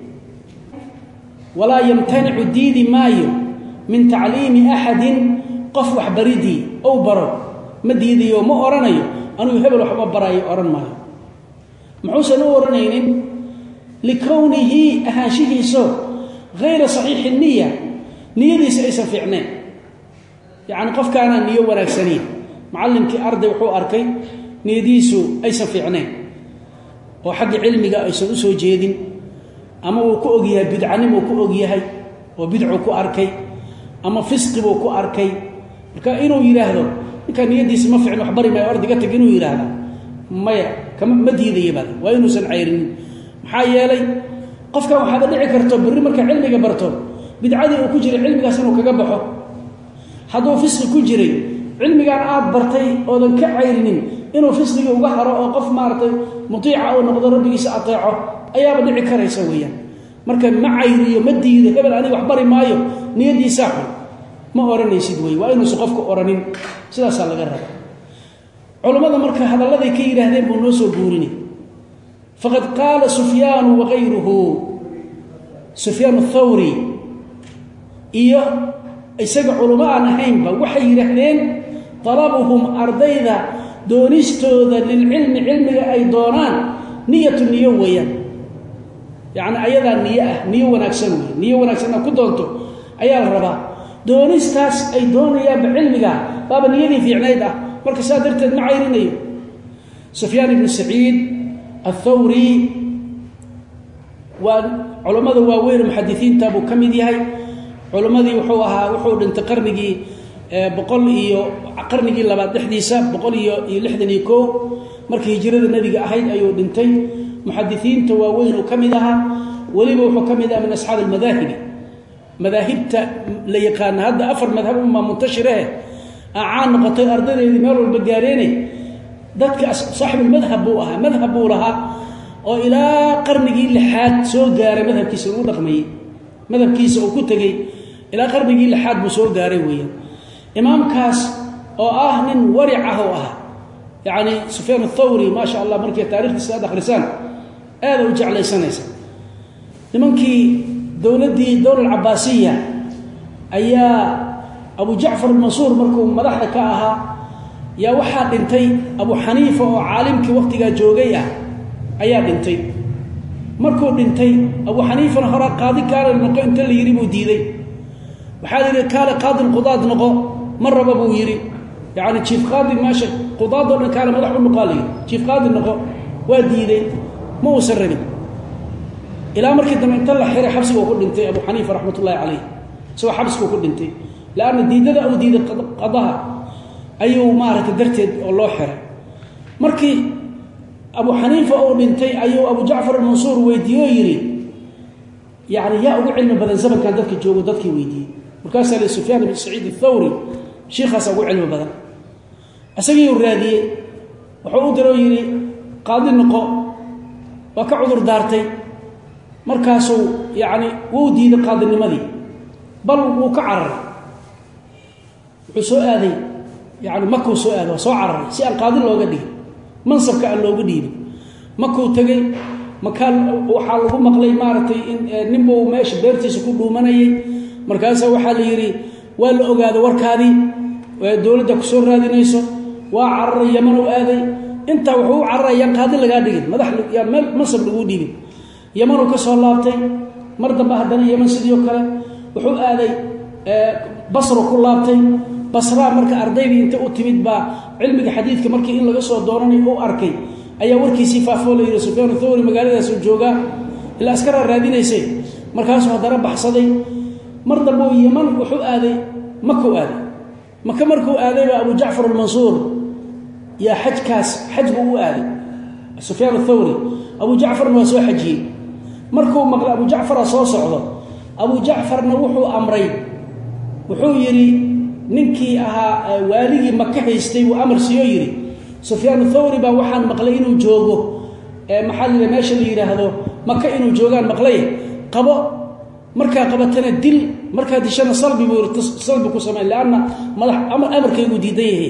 ولا يمتنع ديد مايو من تعليم أحد قفوح بريدي أو برد مديدي يوم أورانيو أنه يحبل وحبا براي أوران مايو محوسا أورانين لكونه أهاشه سو غير صحيح النية نية سيسا في عنين يعني قف كان نية وراك سنين معلم كي أرضي وحو أركي نيديسو أيسا في عنين وحق علمي أيسا أسو جيدين أما وكو أغيها بدعنم وكو أغيها وبدعو كو أركي أما فسق وكو أركي لكا إنو يراهدو لكا نيديس مفعل وحبري ما يوردي قتك إنو يراهدو مديدي يبادو وإنو سنعيرين محايا لي قفك وحادا دعي كرتو برمك علمي برتو بدعادي وكو جري علمي سنو كقبحو حدو فسق كو جري علمي كان برتي أوذن كعيرين إنه فسقه وقهره أو قف مارته مطيعه أو نقدر ربي سأطيعه أيام دعي كره سويا مركب معيري مدي قبل أن يحبر مايو نيدي ساحل ما أوراني سيدوي وإنه سقفك أورانين سلا سال جرب علماء مركب هذا الذي كيره هذين بنوس وجورني فقد قال سفيان وغيره سفيان الثوري إياه يسجع علماء نحين بوحي رهنين طلبهم أرضيذا دونستوذا للعلم علمي أي دونان نية النيوية يعني أيضا نية ونكسنوي نية ونكسنوي كدونتو أيها الربا دونستاس أي دونيا بعلمك بابا نيدي في عنايدة مركز سادرت معيرينيو سفيان بن سعيد الثوري وعلماء واوين محدثين تابو كميد yahay culamadii wuxuu ahaa wuxuu dhintay qarnigii 100 iyo qarnigii labaad dhexdiisa 161 markii hijrada nabiga ahayd ayuu dhintay muhaddithiinta waaweyn oo kamid aha waliba wuxuu kamid ah min ashaab al-madahib madahibta la yaqaan hadda afar madhab ma muntashirah aan noqotay ardadeedii meel walba gaareenay dadka saaxib al-madhab buu ahaa madhab buu lahaa oo ilaa qarnigii lixaad soo gaaray madhabkiisa uu dhaqmay madhabkiisa uu ku tagay ilaa qarnigii lixaad buu soo gaaray weeyaan imaamkaas oo ah nin waric ah oo ah yaani Sufyan al-Thawri ma sha Allah markii taariikhdiisa aad akhrisan aad u jeclaysanaysa nimankii dawladii dawlad Abbasiya ayaa Abu Ja'far al-Mansur markuu madaxda ka ahaa yaa waxa dhintay Abu Hanifa oo caalimkii waqtiga joogay ah ayaa dhintay markuu dhintay Abu Hanifa hore qaadi kaale noqo inta la yiri buu diiday waxa la yiri kaale qaadi qudaad noqo maraba buu yiri yaani chief qaadi maashi qudaad oo kaale madax u noqaalay chief qaadi noqo waa diiday ma uu sarrin ila markii dambe inta la xiray xabsiga uu ku dhintay Abu Hanifa rahmatullahi alayhi soo xabsiga ku dhintay laana diidada uu diiday qadaha ayuu maarka darteed oo loo xiray markii Abu Hanifa oo dhintay ayuu Abu Ja'far al-Mansur weydiyo yiri yaani yaa ugu cilmi badan zamankan dadka joogo dadkii weydiiyay markaas ay Sufyan ibn Sa'id al-Thawri sheekhaas ugu cilmi badan asagii uu raadiyay wuxuu u diray yiri qaadi noqo waa ka cudur daartay markaasuu yaani wuu diiday qaadinimadii bal wuu ka cararay wuxuu soo aaday yaani makuu soo aaday soo cararay si aan qaadi looga dhigin mansabka aan looga dhiibin makuu tagay makaan waxa lagu maqlay maartay in nimbo meesha beertiisa ku dhuumanayay markaas waxa la yiri waa la ogaado warkaadii oo dawladda ku soo raadinayso waa cararay Yaman oo aaday inta wuxuu cararay qaadi laga dhigin madax ya meel mansab lagu dhiibin Yaman oo ka soo laabtay mar dambe haddana Yaman sidoo kale wuxuu aaday Basra ku laabtay Basra marka ardaydii inta u timid ba cilmiga xadiidka markii in laga soo dooranay oo arkay ayaa warkiisii faafo leeyahay Sufyan al-Thawri magaaladaas uu jooga ila askar raadinaysay markaas uu hadana baxsaday mar dambe Yaman wuxuu aaday Makka aaday Makka markuu aaday Abu Ja'far al-Mansur ya hajkaas hajbu uu aaday Sufyan al-Thawri Abu Ja'far waa soo xajiyay markuu maqla Abu Ja'far soo socdo Abu Ja'farna wuxuu amray wuxuu yiri ninkii ahaa waaligi Makka haystay uu amar siyo yiri Sufyan al-Thawri ba waxaan maqlay inuu joogo maxalliga meesha la yiraahdo Makka inuu joogaan maqlay qabo marka qabatana dil marka dishana salbi ku sameeyay laana madax amarkaygu diidayahay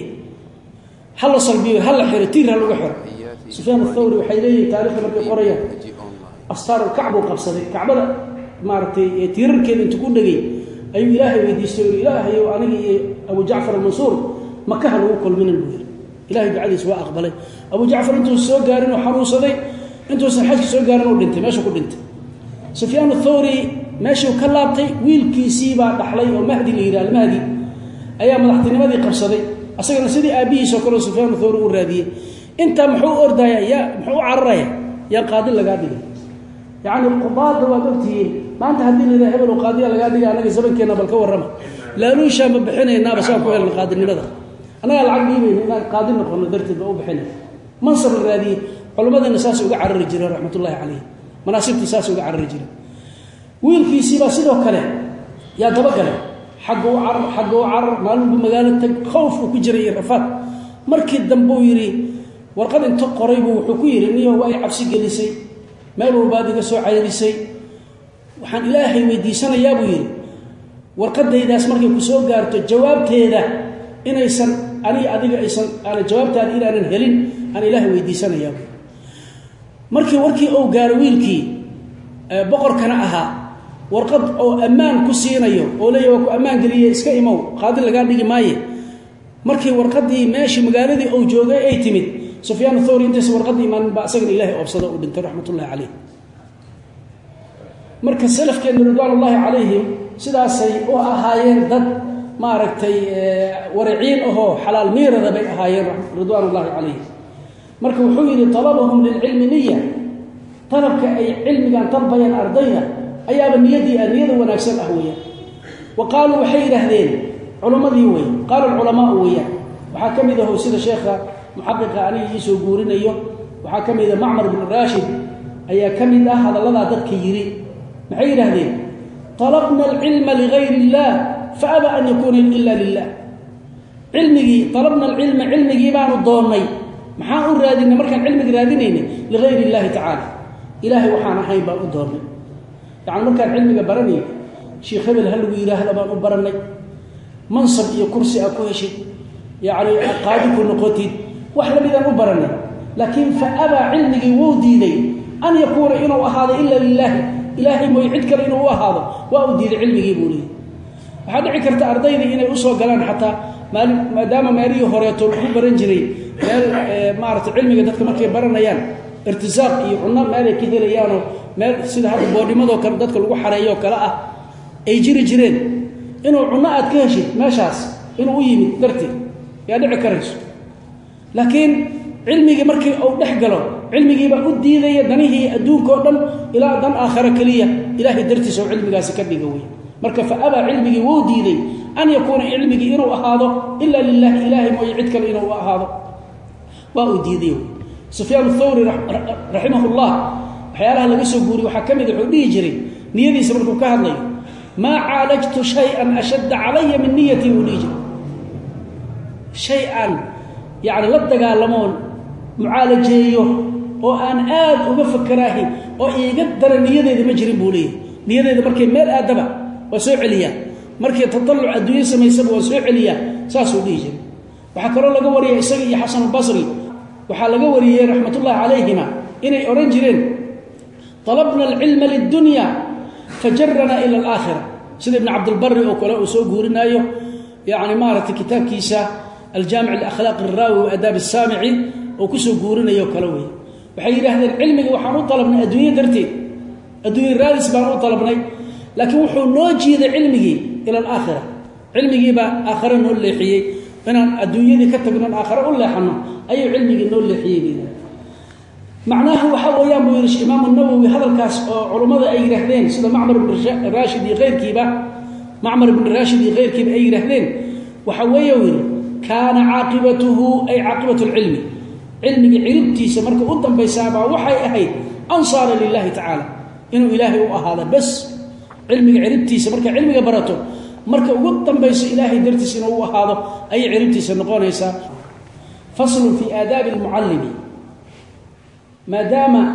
hal salbi hal xirtiir hal uga xir Sufyan al-Thawri waxay leeyahay taariikhda markii qoraya astar al-Ka'ba qabsaday Ka'bada maartay tiirarkeeda inta ku dhagay ayuu Ilaahay weydiistay Ilaahay oo aniga Abu Ja'far al-Mansur Makka lagu kulmin buu Ilaahay ducadiis waa aqbalay Abu Ja'far intuu soo gaarin oo xanuunsaday intuu xajka soo gaarin oo dhintay meesha ku dhintay Sufyan al-Thawri meesha ka laabtay wiilkiisii baa dhaxlay oo Mahdi la yiraahdo Mahdi ayaa madaxtinimadii qabsaday asagana sidii aabihiisa kale Sufyan al-Thawri u raadiyay inta muxuu ordaya ya muxuu cararaya ya qaadi laga dhigay yaani qudaad waa dadkii maanta hadii la hebel qaadi laga dhigay anaga zamankeena bal ka warrama laaluusha ma bixinayna bas ku helna qaadinimada anaga lacag dhiibay inaan qaadi noqono darteed u bixinay mansab raadi culimadana saas uga carari jiray rahmatullahi alayhi manaasibti saas uga carari jiray wiilkiisii baa sidoo kale yaa daba galay xaqo carar maalin magaalada khawf ku jiray rafaad markii dambe uu yiri warqad inta qoray buu wuxuu ku yiri niyo way cabsi gelisay meel walba adiga soo cayrisay waxaan Ilaahay weydiisanayaa buu yiri warqadaydaas markay ku soo gaarto jawaabteeda inaysan adiga aysan aan jawaabtaada ilaanan helin aan Ilaahay weydiisanayaa markii warkii uu gaaro wiilkii boqorkana ahaa warqad oo amaan ku siinayo oo leeyahay ku amaan galiyay iska imow qaadi laga dhigi maaye markii warqadii meeshii magaaladii uu joogay ay timid Sufyan al-Thawri intaas warqadii imaan ba asaga Ilaahay obsado u dhintay rahmatullahi alayhi marka salafkeena ridwanullahi alayhim sidaasay oo ahaayeen dad maaragtay wariciin oo xalaal miirada bay ahaayeen ridwanullahi alayhi marka wuxuu yiri talabahum lil ilmi niyya talabka ay cilmigan talbayan ardayda ayaaba niyada wanaagsan ah weeyaan waqaalu waxay yiraahdeen culamadii way qaal ulama weeyaan waxa kamid ah sida sheekha muhaddiqa ali isoo guurinayo waxa kamid ah Ma'mar ibn Rashid ayaa kamid ah hadallada dadka yiri maxay yiraahdeen talabna al-ilma li ghayri Allah fa aba an yakuna illa lillah ilmigi talabna al-ilma ilmigi baanu doonay maxaa u raadinay markaan ilmiga raadinayna li ghayri Allah ta'ala ilaahi waxaan ahayn baan u doonay yani markaan ilmiga baranay sheekh hebel hal ugu yiraahdo baan u baranay mansab iyo kursi ku heshid yani qaadi ku noqotid wax la midaan u baranay laakiin fa aba ilmigi wuu diiday an yakuna inuu ahaado illa lillah ilaahi mooy cid kale inuu ahaado waa u diiday ilmigi buu leeyahay waxa dhici karta ardayda inay u soo galaan xataa maadaama maariyo horeeto ku baran jiray maarta cilmiga dadka markay baranayaan irtisaaq iyo cunna meel ay ka helayaan meel sida hadda boodhimado kale dadka lagu xareeyo kala ah ay jireen inuu cunna aad ka heshid meeshaas inuu u yimid darti yaa dhici karayso laakiin cilmiga markii uu dhex galo cilmigiiba u diidaya danihii adduunka oo dhan ilaa dan aakhira kaliya ilaahi dartiisa oo cilmigaasi ka dhiga way marka fa aba cilmigi wuu diiday an yakuna cilmigi inuu ahaado illa lillahi ilaahi mooy cid kale inuu ahaado waa u diiday Sufyaan ath-Thawri rahimahullah waxyaalaha laga soo guuriyo waxa kamid ah dhigi jiray niyadiisa markuu ka hadlayo ma aalajtu shay'an ashadd alayya min niyyati uliji shay'an yani la dagaalamoon mucaalajeeyo oo aan aad uga fakaraahi oo iiga dara niyadeeda ma jirin buu leeyahay niyadeeda markay meel aadaba waa soo celiya markay tadalluc adduunyo sameysaba waa soo celiya saas uu dhigi jiray waxa kale laga wariyay isaga iyo Xasan al-Basri waxa laga wariyay rahmatullahi alayhima inay oran jireen talabna al-ilma lid-dunya fajarrana ila al-akhirah sida ibn Abd al-Barri oo kale uu soo guurinayo yaani maarata kitaabkiisa al-Jami' al-Akhlaq ar-Rawi wa Adab as-Sami'i oo ku soo guurinayo kale way waxay yiraahdeen cilmiga waxaan u talabnay adduunyo darteed adduunyo raadis baan u talabnay laakiin wuxuu noo jeeday cilmigi ila al-akhirah cilmigi ba aakhira noo leexiyay inaan adduunyada ka tagno aakhira u leexano ayuu cilmigi noo leexiyay macnaha waxa weeyaan buu yiri Imaam an-Nawawi hadalkaas oo culimada ay yiraahdeen sida Ma'mar ibn Rashid iyo qeyrkiiba Ma'mar ibn Rashid iyo qeyrkiiba ay yiraahdeen waxa weeyaan kaana aaqibatuhu ay aaqibatu al-ilmi ilmiga ciribtiisa marka u dambaysaaba waxay ahayd ansar lillahi ta'ala inuu ilaahi u ahaado bas ilmiga ciribtiisa marka ilmiga barato marka ugu dambayso ilaahi dartiisa inuu u ahaado ay ciribtiisa noqonaysa fasl fi adab al-muallimi maadaama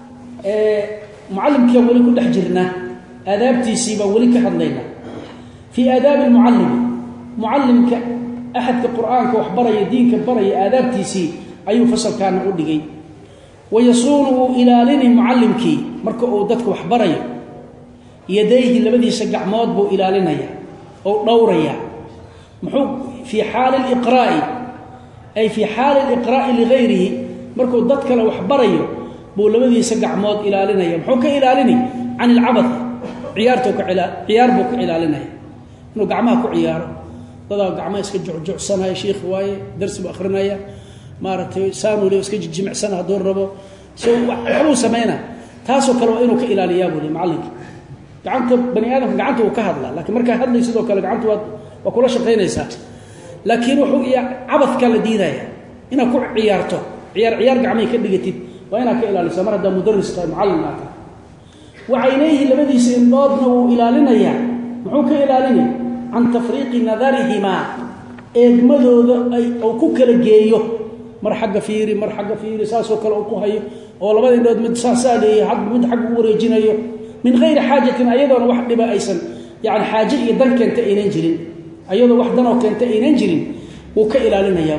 muallimka wali ku dhex jirna adabtiisiiba wali ka hadlayna fi adab al-muallimi muallimka ahadka quraanka wax baraya diinka baraya adabtiisii ayuu fasalkan u dhigay wayasunu ilaalini muallimki marka uu dadka wax barayo yadayhi labadiisa gacmood buu ilaalinaya oo dhowraya muxuu fi xaal al-iqra'i ay fi xaal al-iqra'i li ghayrihi marka dad kale wax barayo buu labadiisa gacmood ilaalinaya muxuu ka ilaalini an al-abath ciyaarto ka ciyaar buu ka ilaalinaya inuu gacmaha ku ciyaaro dada gacmaha iska jucsanaya sheekh waaye darsi buu akhrinaya maartay saanu leeyo iska jimicsan hadoo rabo soo wuxuu sameeyna taasoo kale inuu ka ilaaliyaa buu macallinka gacanta bani aadamka gacanta uu ka hadla laakiin marka hadlay sidoo kale gacanta waa kula shaqeynaysaa laakiin wuxuu abath kala diidaya inaa ku ciyaarto ciyaar gacmaha ka dhigatid waa inaa ka ilaaliso mar hada mudarris tahay macallin aad waxayneehi labadiisa indhoodna uu ilaalinaya muxuu ka ilaalinay an tafriqi nadarihima eegmadooda ay ku kala geeyo mar xagga fiiri saasoo kale uu ku hayo oo labada indhood mid saasaaleeyay had mid xag u wareejinayo min غير xaajatin ayadoona wax dhiba aysan yaani xaaje iyo dan keenta inaan jirin ayadoo wax dan oo keenta inaan jirin uu ka ilaalinayaa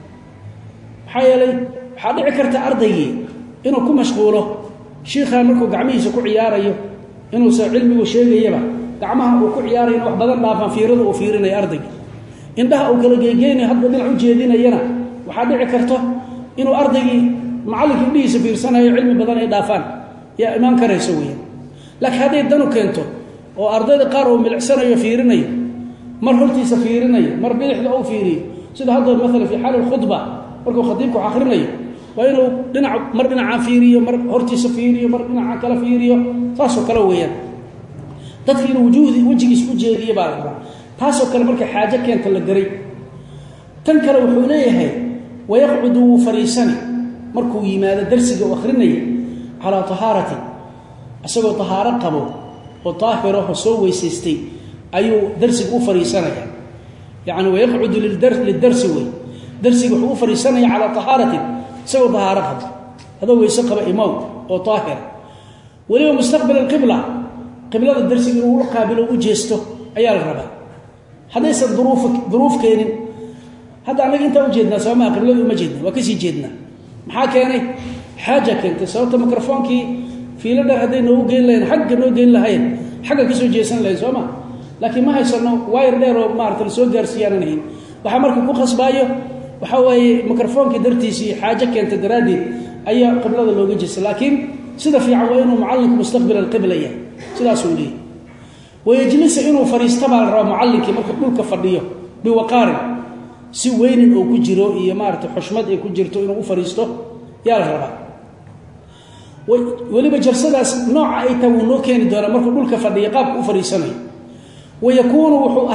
xayalay waxa dhici karta ardaygi inuu ku mashquulo sheekha markuu gacmihiisa ku ciyaarayo inuu soo cilmigu sheegayaba gacmaha uu ku ciyaarayo wax badan dhaafan fiirada uu fiirinay ardayga indhaha uu kala geegeynay hadba dhinac u jeedinayana waxa dhici karto inuu ardaygi macallinka indhihiisa fiirsanayo cilmi badan ay dhaafaan yaa imaan karayso weeyaan laakiin haday danu keento oo ardayda qaar oo milicsanayo fiirinayo mar hortiisa fiirinayo mar bidixda oo fiiriyo sida hadda mesela fi xaal khudba markuu khadiibku akhrinayo waa inuu mar dhinaca fiiriyo mar hortiisa fiiriyo mar dhinaca kala fiiriyo taasoo kale weeyaan dadka inuu wajigiisa u jeediyo baa la rabaa taasoo kale marka xaajo keenta la garay tan kale wuxuu leeyahay wayaqcudu fariisani markuu yimaado darsiga oo akhrinaya calaa tahaarati asagoo tahaaro qabo oo taahiro oo soo weysaystay ayuu darsiga u fariisanaya yani wayaqcudu lidarsi way darsiga wuxuu u fariisanaya calaa tahaarati isagoo tahaaro qabo hadoo weyse qaba imaw oo taahir waliba mustaqbal alqibla qiblada darsiga inuu la qaabilo u jeesto ayaa la rabaa haddaysan duruuf keenin hadda anaga intaa u jeednaa sababmaa qiblada uma jeedna waa kasii jeednaa maxaa keenay xaaja keentay sababta mikrofoonkii fiilo dheer hadday noogu geyn lahayn xagga noo geyn lahayn xagga kasoo jeesan lahayn soo ma laakiin ma haysano wayr dheer oo maarata lasoo gaarsiiyaanan hayn waxaa marka ku khasbaayo waxaa weeye mikrofoonkii dartiisii xaajo keenta daraaddeed ayaa qiblada looga jeesta laakiin sida fiican waa inuu mucallinku mustaqbil alqibla yahay sidaasuu leeyahy wayajlisa inuu fariista baa la rabaa mucallinkii marka dhulka fadhiyo biwaqaarin si weynin oo ku jiro iyo maarata xushmad ay ku jirto inuu u fariisto yaa la rabaa weliba jalsadaas nooca ay tahay wuu noo keeni doonaa markuu dhulka fadhiya qaabka u fariisanayo wayakuunu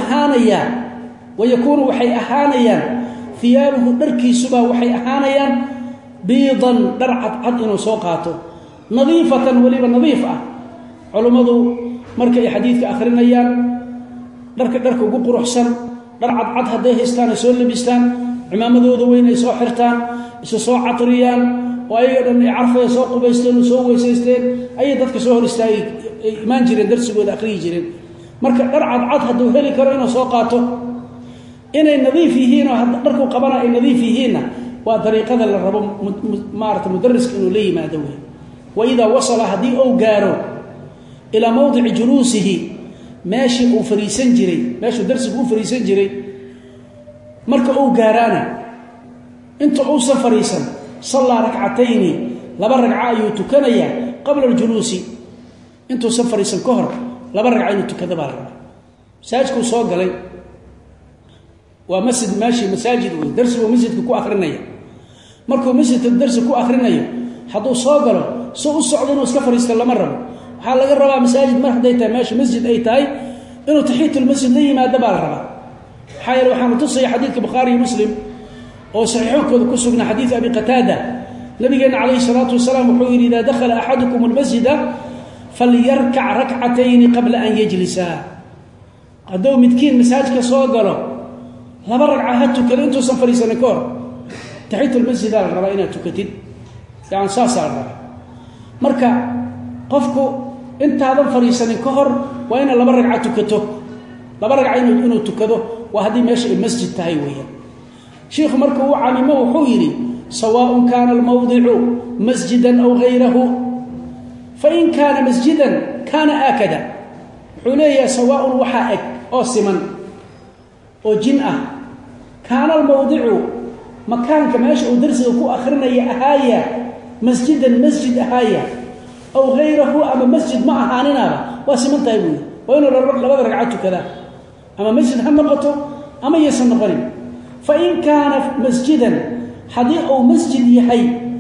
waxay ahaanayaan hiyaabuhu dharkiisubaa waxay ahaanayaan biidan dhar cadcad inuu soo qaato nadiifatan weliba nadiif ah culummadu marka ay xadiidka akhrinayaan dharka ugu quruxsan dhar cadcad hadday haystaan ay soo labistaan cimaamadooda weyn ay soo xirtaan isu soo catriyaan oo ayaga dhan ay carfaya soo qubaysteen oo soo weysaysteen ayay dadka soo hor istaagay ay imaan jireen darsigooda akhriyi jireen marka dhar cadcad hadduu heli karo inuu soo qaato inay nadiif yihiin oo dharkuu qabana ay nadiif yihiinna waa dariiqada la rabo maarata mudariska inuu la yimaado wey waidaa wasala haddii uu gaaro ilaa mawdici juluusihi meeshii uu fariisan jiray meeshuu darsigu u fariisan jiray marka uu gaaraana inta uusan fariisan sallaa rakcatayni 2 ragca ayuu tukanayaa qabla aljuluusi intuusan fariisan ka hor 2 ragca inuu tukada baa la rabaa masaajidkuu soo galay waa masaajid wey darsigu masjidka ku akrinaya markuu masjidka darsi ku akrinayo hadduu soo galo soo u socdo inuu iska fariisto lama rabo waxaa laga rabaa masaajid mar hadday tahay meesha masjid ay tahay inuu taxiitulmasjid la yimaado baa la rabaa maxaa yeele waxaanu tusaya xadiidka bukhaari iyo muslim oo saxiixoonkooda ku sugnaa xadiid abi qataada nabigeena calayhi salaatu wasalaam wuxuu yidhi idaa dakhala axadukum almasjida falyarkac rakcatayni qabla an yajlisa hadduu midkiin masaajidka soo galo 2 ragca ha tukado intuusan fariisanin ka hor taxiitulmasjidaa la rabaa inaad tukatid yani saasaa la rabaa marka qofku intaadan fariisanin ka hor waa inaad 2 ragca tukato 2 ragca inuu tukado waa haddii meesha ay masjid tahay weeyaan sheikhu marka uu camimo wuxuu yidhi sawaaءun kaana almawdicu masjidan aw gayrahu fain kaana masjidan kaana aakada wuxuu leeyahay sawaaءun waxaa eg oo siman oo jin ah kaana almawdicu makaanka meesha uu darsiga ku akrinaya ahaaya masjidan masjid ahaaya aw gayrahu ama masjid ma ahaaninaaba waa siman tahay buuyi waa inuu 2 ragca tukadaa ama masjid ha noqoto ama yaysan noqonin fain kaana masjidan haddii uu masjid yahay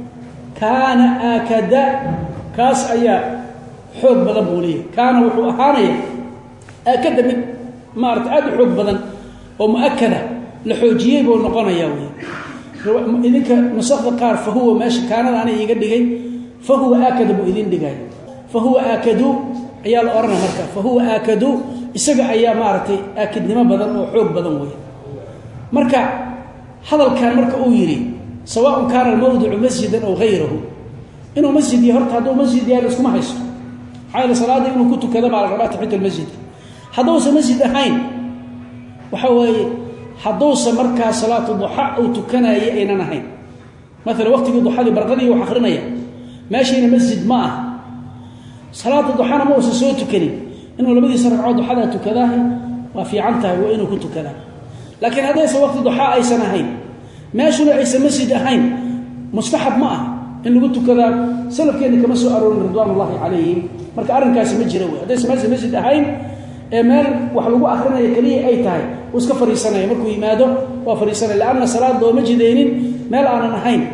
kaana aakada kaas ayaa xoog badan buu leeyahay kaana wuxuu ahaanaya aakada mid maarata aad u xoog badan oo muakada la xoojiyey buu noqonayaa wey idinka nusakda qaar fa huwa meesha kaanada ana iiga dhigay fa huwa aakada buu idin dhigay fa huwa aakadu ayaa la oranaya marka fa huwa aakadu isaga ayaa maaragtay aakidnimo badan oo xoog badan wey marka hadalkan marka uu yidhi sawaaءun kaana almawdicu masjidan aw gayrahu inuu masjid yahay horta hadduu masjid yahay iskuma haysto maxaa yeele salaada inuu ku tukado baa la rabaa taxiitulmasjidka hadduusan masjid ahayn waxa weeye hadduusan markaa salaatu duxa uu tukanaya aynan ahayn maalan waqtigii duxadii barqadii wax akrinaya meeshiina masjid ma ah salaada duxana ma uusan soo tukanin inuu 2 ragcood duxada tukadaahay waa fiican tahay waa inuu ku tukadaa laakiin haddaysan waqti duxaa aysan ahayn meeshuna aysan masjid ahayn mustaxab ma ah in lagu tukadaa salafkeena kama soo aroorin ridwaanullaahi calayhim marka arrinkaasi ma jiro wey haddaysan meesha masjid ahayn ee meel wax lagu akhrinayo keliya ay tahay uu iska fariisanaya markuu yimaado waa fariisanaya laanna salaad looma jidaynin meel aanan ahayn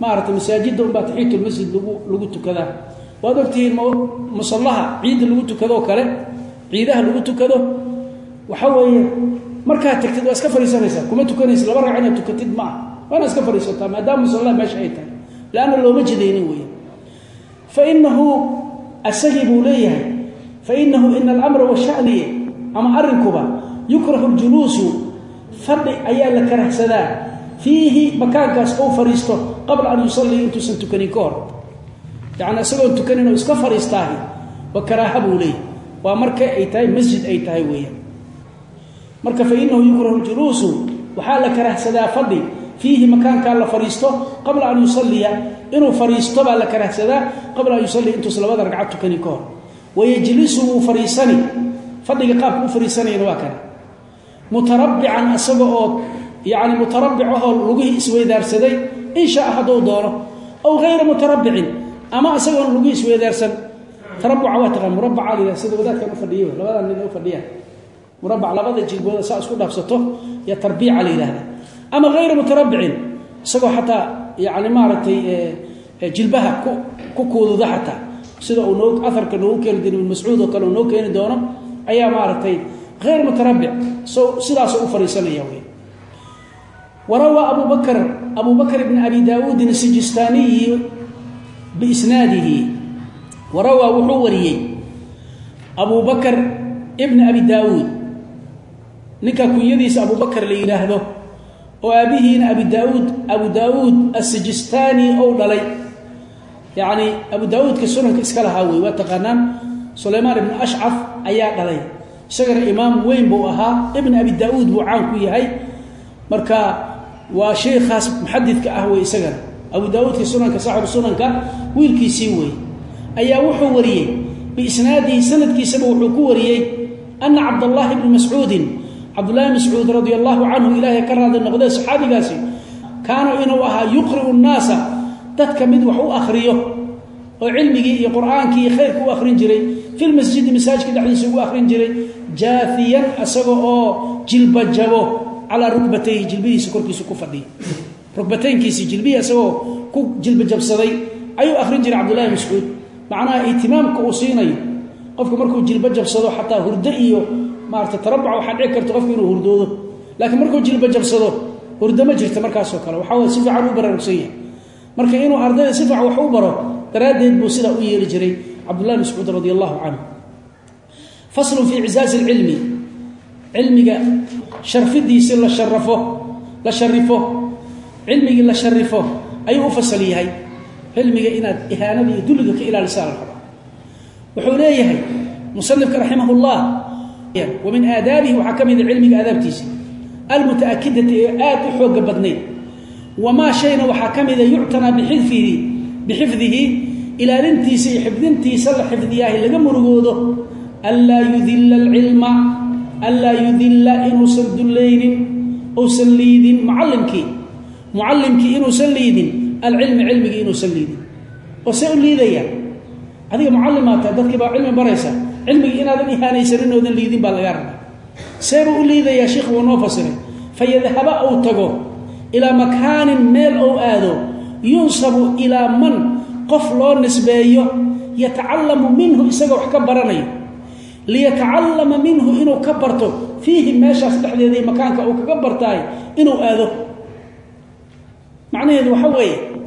maarta masaajidda umba tahiyatul masjid lagu tukada waad ogtiin musallaha ciid lagu tukado kale ciidaha lagu tukado waxa weeye marka tagtid waa iska fariisanaysaa kuma tukanaysa laba ragcana tukatid ma waana iska fariisataa maadaama musallaha meesha ay tahay laana loo ma jideynin weeye fa innahu asajibu leeyahay fa innahu in al-amra wa sha'ni ama arrinkuba yukrahu al-julusu fadhi ayaa la karahsadaa fiihi makaankaas oo fariisto qabla an yusalli intu santukanin koor yani asagoo tukanin oo iska fariistaahi wa karaahabu leey waa marka ay tahay masjid ay tahay weeyaan marka fa innahu yukrahu al-julusu waxa la karahsadaa fadhi fiihi makaanka la fariisto qabla an yusalliya inuu fariisto baa la karahsadaa qabla an yusalli intu salawada ragcad tukanin koor wayajlisu fariisani fadhiga qaab u fariisanayna waa kana mutarabbi'an asagoo يعني متربعه لغه اسويدارسداي ان شاء هدو دونه او غير متربع اما اسغون لغه اسويدارسن تربع واتر مربع على سيده وداد كانوا فديو لبدا nin oo fadhiya مربع labada jilbooda saa isku dhaafsato ya tarbiic عليها اما غير متربع isagoo حتى يعني maartay jilbaha ku koodada حتى sida uu noog afarka noog keen din mas'uud oo kale noog keen doono ayaa maartay غير متربع sidaas uu fariisanaya way وروى أبو بكر بن أبي داود السجستاني بإسناده وروى وحوري أبو بكر ابن أبي داود نكا كيديس أبو بكر لإلهه وأبيه أبو داود السجستاني أو للي يعني أبو داود كسرن كسكالهاوي وتقنان سليمان بن أشعف أيات للي سجر إمام وين بوها ابن أبي داود وعان كيهي مركا وشيخ خاص محدث كأهوي سجن أبو داود في سنن كصاحب السنن كويل كيسيوي أي وحوري بإسناده سند كيسب وحكوري أن عبد الله بن مسعود رضي الله عنه إلهي كرر النقداء صحابي قاسي كانوا إنوها يقرئ الناس تتكمد وحو أخريه وعلمي قرآن كي خير كو أخرين جري في المسجد مساجد كده سو أخرين جري جاثيا أسقو جلب جبو على ركبتيه جلبيه سكركي سكو فدي ركبتين كيسي جلبيه سو كو جلب جبسدي ايو اخرين جري عبد الله مسعود معناها اهتمام كوسيني قفك مركو جلب جبسدو حتى هرده iyo maarta tarabع waxa dhici karto qofku inuu hurdoodo laakiin markuu jilba jabsado hurdo ma jirto markaas oo kale waxa si fiican u baraarugsan marka inuu ardayda si fiican wax u baro daraadeed buu sida u yeeli jiray Abdullah Mas'ud radiyallahu anhu fasl fi i'zaz al-ilmi ilmiga sharfidiisa la sharifo ilmiga la sharifo ayuu fasal yahay ilmiga inaad ihaanada dulliga ka ilaalisaa la rabo wuxuu leeyahay musannifka rahimahullah wa min aadabihi wa hakamid ilmiga adabtiisa almutaakidati aad u xoog badnay wama shayna wa hakamid yu'tana bihifdhihi ila lintiisa xifdintiisa la xifdiyahay laga murugoodo alla yudilla al-ilma ألا يذل إنه سلدلين أو سليد معلمك إنه سليد العلم علمك إنه سليد وسأل لي ذيا هذه معلمات هذا بقى علم بريسة علمك إن هذا إهانة يسرين وذن ليدين بالغارنا سأل لي ذيا شيخ ونوفسر فيذهب أو تقو إلى مكان ميل أو آذو ينصب إلى من قفل نسبيه يتعلم منه إساقه حكبرني ليتعلم منه إنه كبرته فيه ما شاف تحديدي مكانك أو كبرتاي إنه آذو معناه هذا حوي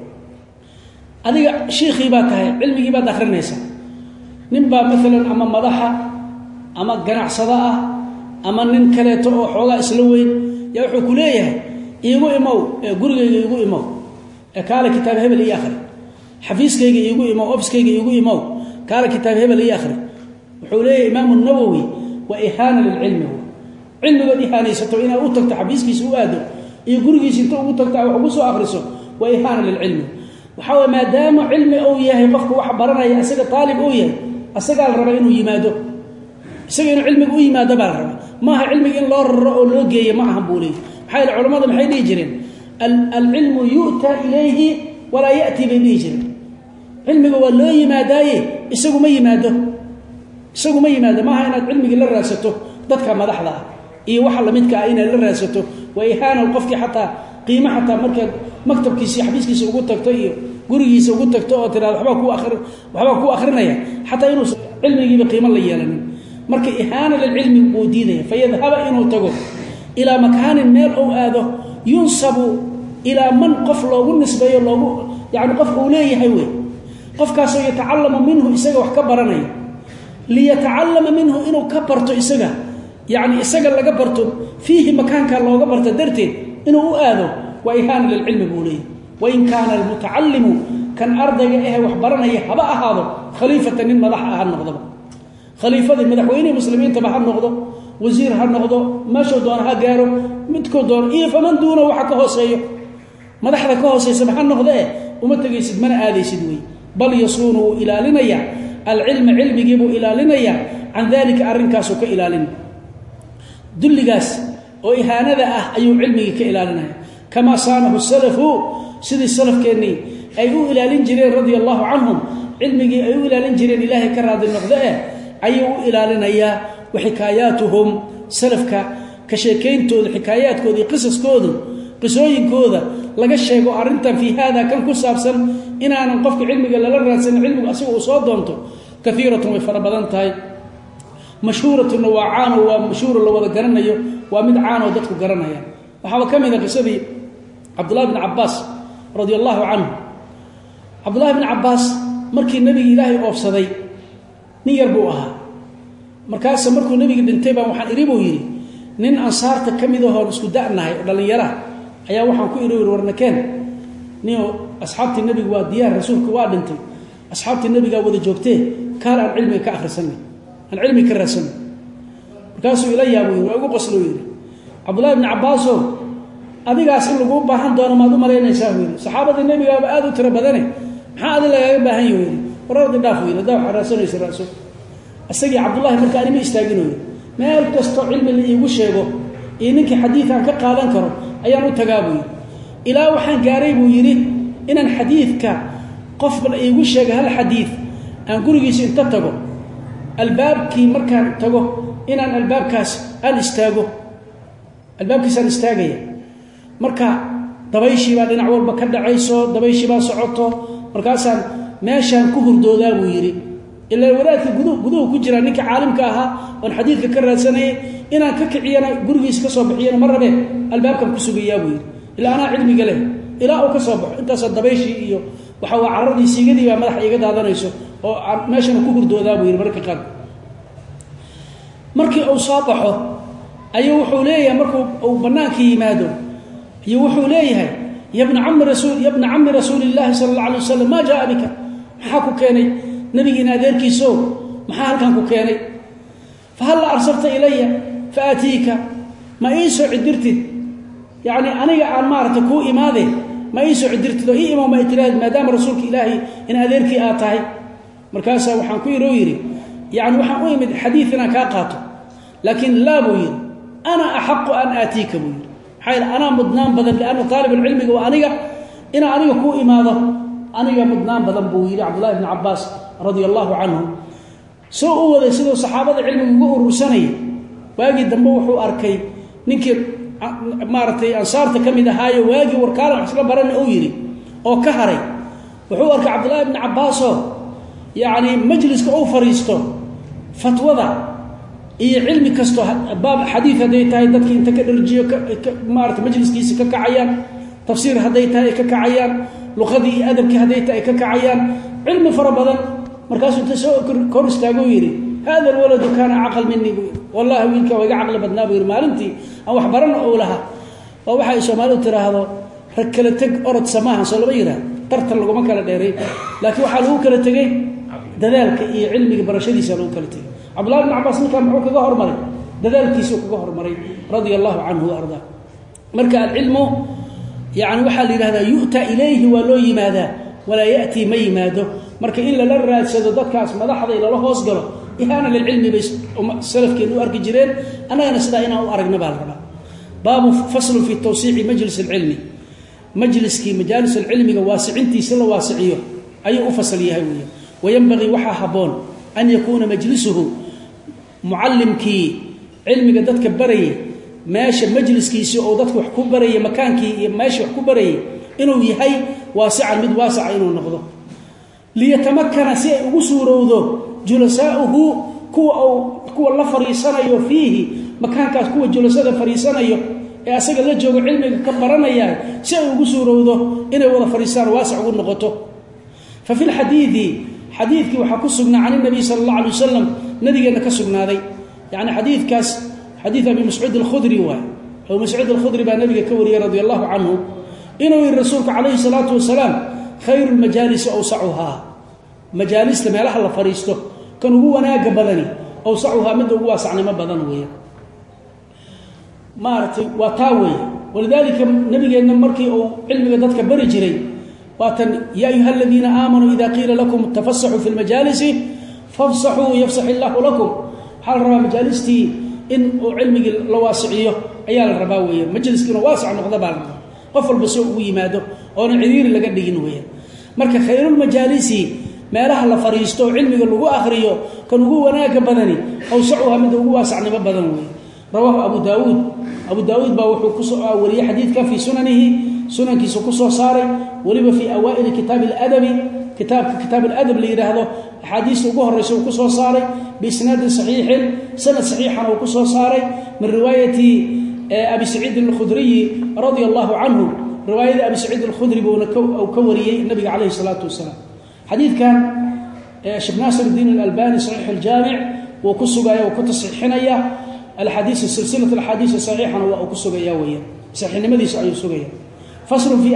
هذا شيخي باتها علمي بات آخر نيسا نبا مثلا أما مضحة أما قناع صداء أما ننكلته أو حوغا إسلوين يوحو كليه يقو إمو قرق يقو إمو كالا كتاب هبل إياخر حفيظ كيغي يقو إمو أفس كيغي يقو إمو كالا كتاب هبل إياخر وحوليه إمام النووي وإهانة للعلم هو علم وإهانة ستوئنا أوتك تحبيسك سؤاده يقول سنتو أوتك وحبسه أخرسه وإهانة للعلم وحاول ما دام علم أوياه يقفك وحبرنا يأسك طالب أوياه أسك الربا إنه يماده أسك إنه علمك أوي ما دبر ما هي علمك إن الله الرؤى معهم بولي حي العلماء ما حي يجرين العلم يؤتى إليه ولا يأتي بنيجر علمك هو لا يماداي أسك ما يماده isagu ma yimaado ma aha inaad cilmiga la raadsato dadka madaxda iyo waxa la midka ah inaad la raadsato way ihaana qofkii xataa qiimo xataa marka maktabkiisa xabiiskiisa ugu tagto iyo gurigiisa ugu tagto oo tiraado waxba ku akhrinaya xataa inuu cilmigiiba qiimo la yeelanin marka ihaana lil ilmi uu diiday fayadhaba inuu tago ila makaanin meel oo aado yunsabu ila man qof loogu nisbeeyo loogu yaani qof uu leeyahay way qofkaas oo yatacallama minhu isaga wax ka baranaya li yatacallama minhu inuu ka barto isaga yaani isaga laga barto fihi makaanka looga barto darteed inuu u aado wa ihaana lil ilmi buulay wa in kana al mutaallimu kan ardayga wax baranaya haba ahaado khaliifatan min madax ahaan noqdo khaliifada madaxweynaha muslimiinta ba ha noqdo wasiir ha noqdo maasho doona ha gaaro midko doon iyo faman doona waxa ka hooseeyo madaxda ka hooseysa ha noqdo uma tagaysid mana aadaysid way bal yasunu ilaalinaya al ilm ilmigiibu ilaalinaya an dhalika arinkaasu ka ilaalin dulligaas oo ihaanada ayuu ilmiga ka ilaalinaya kama saanahu salafu sidii salafkeeni ay u ilaalin jireen radiyallahu anhum ilmigi ay u ilaalin jireen ilaahay ka raadi noqdo ayuu ilaalinaya وحكاياتهم سلفك كشيكينتود حكاياتكود قصصكود قصooyinkooda laga sheego arintan fi hada kan ku saabsan inaan qofka cilmiga la raadsan cilmiga asoo soo doonto kathiiratu way farabadan tahay mashhuuratu nawaan wa mashhuur la wada garanayo waa mid caan oo dadku garanaya waxa kamid ah qisadii Abdullah ibn Abbas radiyallahu anhu Abdullah ibn Abbas markii nabiga Ilaahay oofsaday nin yar buu ahaa markaas markuu nabiga dhintay baa waxaan iribo yiri nin ansaarta kamid ah oo isku da'nahay dhalinyara ayaa waxaan ku iri warnakeen niyo asxaabtii nabiga waa diyaar rasuulku waa dhintay asxaabtii nabiga wada joogtay kaal aan cilmiga ka akhrisanay aan cilmi ka raadsan markaas uu ila yaabay waa ugu qoslo yiri Abdullah ibn Abbas adigaas in lagu baahan doono maad u maleynaysaa yiri saxaabada nabiga aad u tira badane maxaa aad laga baahan yahay warada dhaaf yiri daa xaraasanaysa rasuul asagii Abdullah markaa anima istaaginayo meel kasto cilmi la iigu sheego ee ninkii xadiisan ka qaadan karo ayaan u tagaabay ilaa waxaan gaaray buu yiri inaan xadiidka qof la iigu sheego hal xadiid aan gurigiisa inta tago albaabkii markaan tago inaan albaabkaas aan istaago albaabkiisa istaagaya marka dabayshii baa dhinac walba ka dhacayso dabayshii baa socoto markaasaan meeshaan ku hurdoodaa buu yiri ila wadaadka guduhu ku jira ninka caalimka ahaa oo xadiidka ka raadsanay inaan ka kiciyana gurigiisa ka soo bixiyana marrabe albaabka ku sugayaa buu yiri ila ana cilmiga leh ila uu ka soo baxo intaas dabayshii iyo waxa waa caradii siigadii baa madax iga daadanayso oo meeshan ku hurdoodaa buu yiri marka qaad markii uu soo baxo ayuu wuxuu leeyahay markuu uu banaanka yimaado iyo wuxuu leeyahay ya ibn ammi rasuulillah sallallahu alayhi wasallam ma jaa bika maxaa ku keenay nabiga adeerkiiso maxaa halkan ku keenay fa hal arsalta ilayya faatika ma iiso cidirtid yaani aniga aan maarta ku imaade ma iiso cidirtid oo iimaam ma itiraad maadaama rasuulka ilaahi in adeerkii aad tahay markaas waxaan ku yiri yaani waxaan u imid xadiithina ka qaato laakiin la buu yiri ana ahqqu an atika buu yiri hayl ana mudnaan badan laana talib ilmiga wa aniga ku imaado aniga mudnaan badan buu yiri Abdullah ibn Abbas radiyallahu anhu soo wada sidoo saxaabada cilmiga ugu urursanay waagi dambe wuxuu arkay ninkii maartay ansaarta kamid ahaayo waagi warkaala isla baran oo yiri oo ka haray wuxuu arkay Abdullah ibn Abbas yaani majliska oo fariisto fatwada iyo cilmi kasto baab xadiis haday tahay dadka inta ka dharjiyo maartay majliskiisa ka kacayaan tafsiir haday tahay ka kacayaan luqadii adabki haday tahay ka kacayaan cilmi farabadan markaas inta soo kor istaago yiri hada walad kana aqal minni wallahi wiilka way aqal badnaa buu maalintii aan wax baran oo laha oo waxa Soomaalidu tiraahdo rag kala tag orod samaha soo laba yiraahdo tartan lagu ma kala dheeray laakiin waxa lagu kala tagay dadaalka iyo cilmiga barashadiisa lagu kala tagay Abdullah ibn Abbas ninka muxuu kaga hormaray dadaalkiisa kaga hormaray radiyallahu anhu arda marka ilmu yaani waxa la yiraahdaa yu'ta ilayhi wa loo yimaada wala yati ma yimaado marka in la raadsado dadkaas madaxda ila la hoos galo ihaana lil ilmi bis salafkeen u arki jireen anagana sida inaan u aragna baa raba baabu fasl fi tawsi'i majlis al ilmi majliski majalis al ilmi waasicintiisa la waasiciyo ayuu u fasal yahay weeye wayanbaghi waxa haboon an yakuna majlisuhu muallimki ilmiga dadka baray meesha majliskiisa oo dadku wax ku baray makaankii iyo meesha wax ku baray inuu yahay waasican mid waasica inuu noqdo liyatamakkana si ay ugu suurowdo julasaa'uhu kuwa la fariisanayo fiihi makaankaas kuwa julasada fariisanayo ee asaga la joogo cilmiga ka baranaya si ay ugu suurowdo inay wada fariisaan waasic ugu noqoto fa fil xadiidkii waxaa ku sugnaa can nabi sallallahu alayhi wasallam nabigeena ka sugnaaday yani xadiidkaas xadiid abi mas'uud al-khudri waa abu mas'uud al-khudri baa nabiga ka wariyay radiyallahu anhu inuu yiri rasuulka alayhi salatu wasalaam khayru al-majalis awsa'uha majalista meelaha la fariisto kan ugu wanaaga badani awsa'uha mid ugu waasacnimo badan weeye maartay waa taaway walidalika nabigeena markii uu cilmiga dadka bari jiray واتن يا أيها الذين آمنوا إذا قيل لكم تفسحوا في المجالس فافسحوا يفسح الله لكم حال ربا مجالستي إن علمي لواسعيه عيال الرباوية مجلس كنا واسع نقضبا قفل بسوء ويماده وانا عذير لقد دينوية مركا خير المجالس ما لها لفريستو علمي اللغو آخريه كانوا وناك بدني أوسعوها من دو واسع نبا بدنوية رواه أبو داود باوحو كسو ولي حديث كان في سنن كيسو كسو صاري ولما في أوائل كتاب الأدب اللي يراهدو حديث وجوه الرسول كسو صاري بإسناد صحيح سند صحيحا وكسو صاري من رواية أبي سعيد الخدري رضي الله عنه رواية أبي سعيد الخدري أو كوري النبي عليه الصلاة والسلام حديث كان شيخ ناصر الدين الألباني صحيح الجامع وكسو جايا وكنت صحيحنيا الحديث سلسلة الحديث صحيحا وكسو جايا ويا صحيح نمدي سعيد سجيا فصل في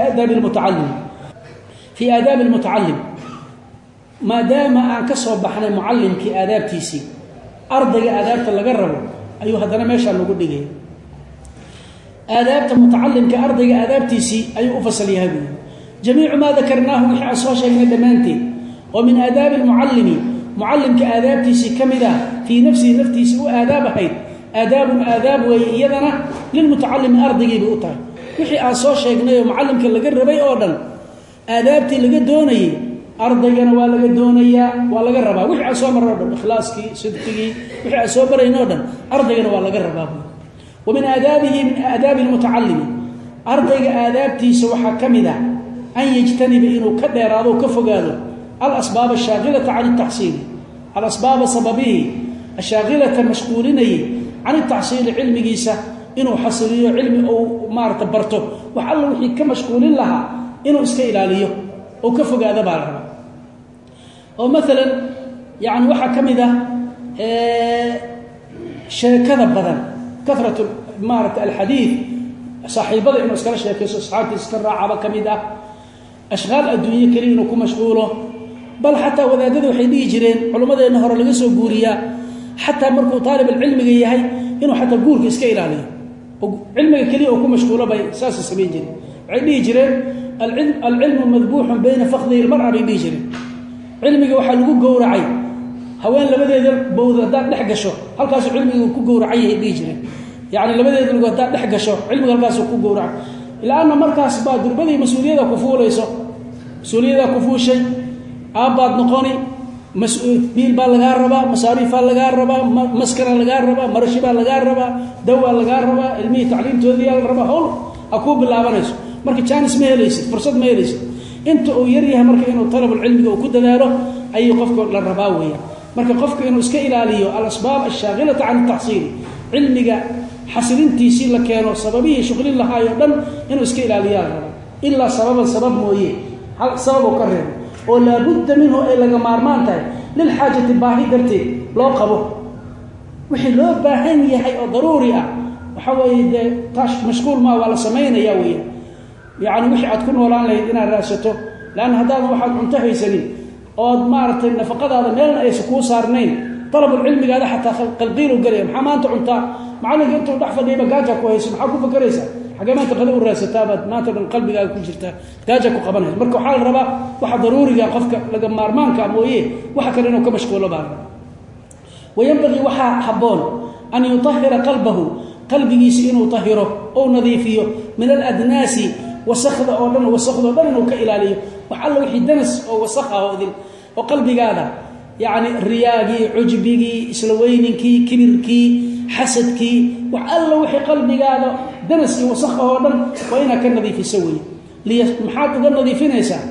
آداب المتعلم ما دام أنكسر بحنا معلم كآداب تيسي أرضي آداب تلقربه أيها هذا ماشى اللي قد جاي آداب المتعلم كأرضي آداب تيسي أي أفصل يهدي جميع ما ذكرناه وحي أصواشا من دمانتي ومن آداب معلم كآداب تيسي كمذا في نفسي وآداب هيد آداب ويدنا للمتعلم أرضي بأطار wixii aan soo sheegnay macallimka laga rabay oo dhan aadaabtii laga doonayay ardaygana waa laga doonayaa waa laga rabaa wixii aan soo maray oo dhan ikhlaaskii sidqigii wixii aan soo barayno dhan ardaygana waa laga rabaa ومن آداب المتعلم أرضي آدابتيس وحا كمدا أن يجتنب إنه كديرادو كفقادو الأسباب الشاغلة عن التحصيل الأسباب سببه الشاغلة مشغولين عن التحصيل علم جيسة إنه حصليه علم أو مارت برته وحلو وحي كمشغولين لها إنه إسكيلاليه أو كفقادو بارها أو مثلا يعني وحا كمدا شركة بدن كثرة مارت الحديث صاحبه إنه اسكال شيء أصحابي اسكال راعة كميدة أشغال الدنيا كلين وكم مشغوله بل حتى وذا ذو حيدي جرين علماء النهر اللي جسوا جوريا حتى مركو طالب العلم جاي هاي إنه حتى جورك اسكال عليه علم كلين وكم مشغوله بأساس السبيل جرين عيدي جرين العلم مذبوح بين فخذه المرأة بيدي جرين علم وحلو جور عين هوان لبدا بوذا دحقشو halkaas cilmigu ku gowracay dhijire yaani labadeed lugu dexgasho cilmiga halkaas ku gowrac ilaana markaas baa durbadii mas'uuliyada ku fuushay aabad noqoni mas'uul bil baa laga rabaa masaariif laga rabaa maskara laga rabaa marashi baa laga rabaa dawa laga rabaa ilmi tacliintoodii la rabaa hawl aku bilaabanayso marka chance ma helaysid fursad ma helaysid inta uu yar yahay marka inuu talab cilmiga ku dadaalo ay qofku la rabaa weeyaan marka qofku inuu iska ilaaliyo al-asbaab ash-shaghilata 'an at-tahsil ilmiga xasilintiisi la keeno sababihi shughli lahaayo dhan inuu iska ilaaliyo illa sabab mooyee hal sabab ka reeb oo la budda minhu ay laga maarmaan tahay lil haajati baahi darteed loo qabo wixii loo baahan yahay oo daruuri ah waxa weeye taas mashquul ma wala sameynaya weeye yaani wixii aad ku noolaan lahayd inaad raasato laan hadaan waxaad cunto haysanin oo maartay nafaqadaada meel ay ku saarneen talab cilmiga hatta qalbiiru galay maxaa maanta cunta macallinka intuu dhax fadhiyo gaaja ku hayso maxaa ku fakaraysa xaga maanta qada u raasataabad maanta dhan qalbiga ku jirta gaaja ku qabanayso marka waxa la rabaa waxa daruuriga qofka laga maarmaanka mooyee waxa kale inuu ka mashquulo baa وينبغي waxa haboon an yutahhira qalbigiisa inuu tahiro oo nadiifiyo min al-adnas وسخذ أو دن إنه كإلاليه وحلو وحي دنس أو وسخه أودل وقلبي هذا يعني رياقي عجبي سلوينكي كبركي حسدكي وحلو وحي قلبي هذا دنس وسخه أودل وإنها كالنبي في سوي محاد uga nadiifinaysa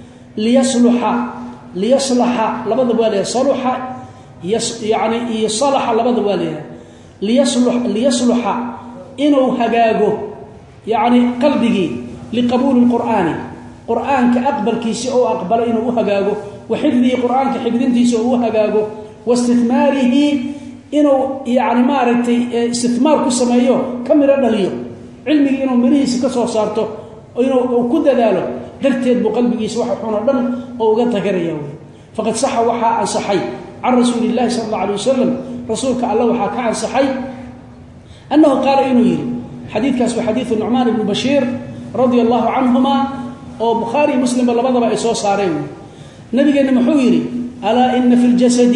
liyasluha labada waliya saluha yani yasluha labada waliya liyasluha inuu hagaago yani qalbigi liqabul alqur'ani qur'aanka aqbalkiisa oo aqbala inuu hagaago وحفظه قرآن كحفظنتي سوء هجاجه واستثماره إنه يعني ما رتي استثمار كسمايو كم رد ليه علمي إنه مريس كسر صارته إنه وكذا ذاله درتيد بقلبه يسوح حنا دم أو قد تجريه فقد صح وحى عن صحي عن رسول الله صلى الله عليه وسلم رسولك الله وحكى عن صحي أنه قال إنه يري حديث كاسو حديث النعمان بن بشير رضي الله عنهما أو بخاري مسلم ولا بضع إسوس صارين نبينا محويري ألا إن في الجسد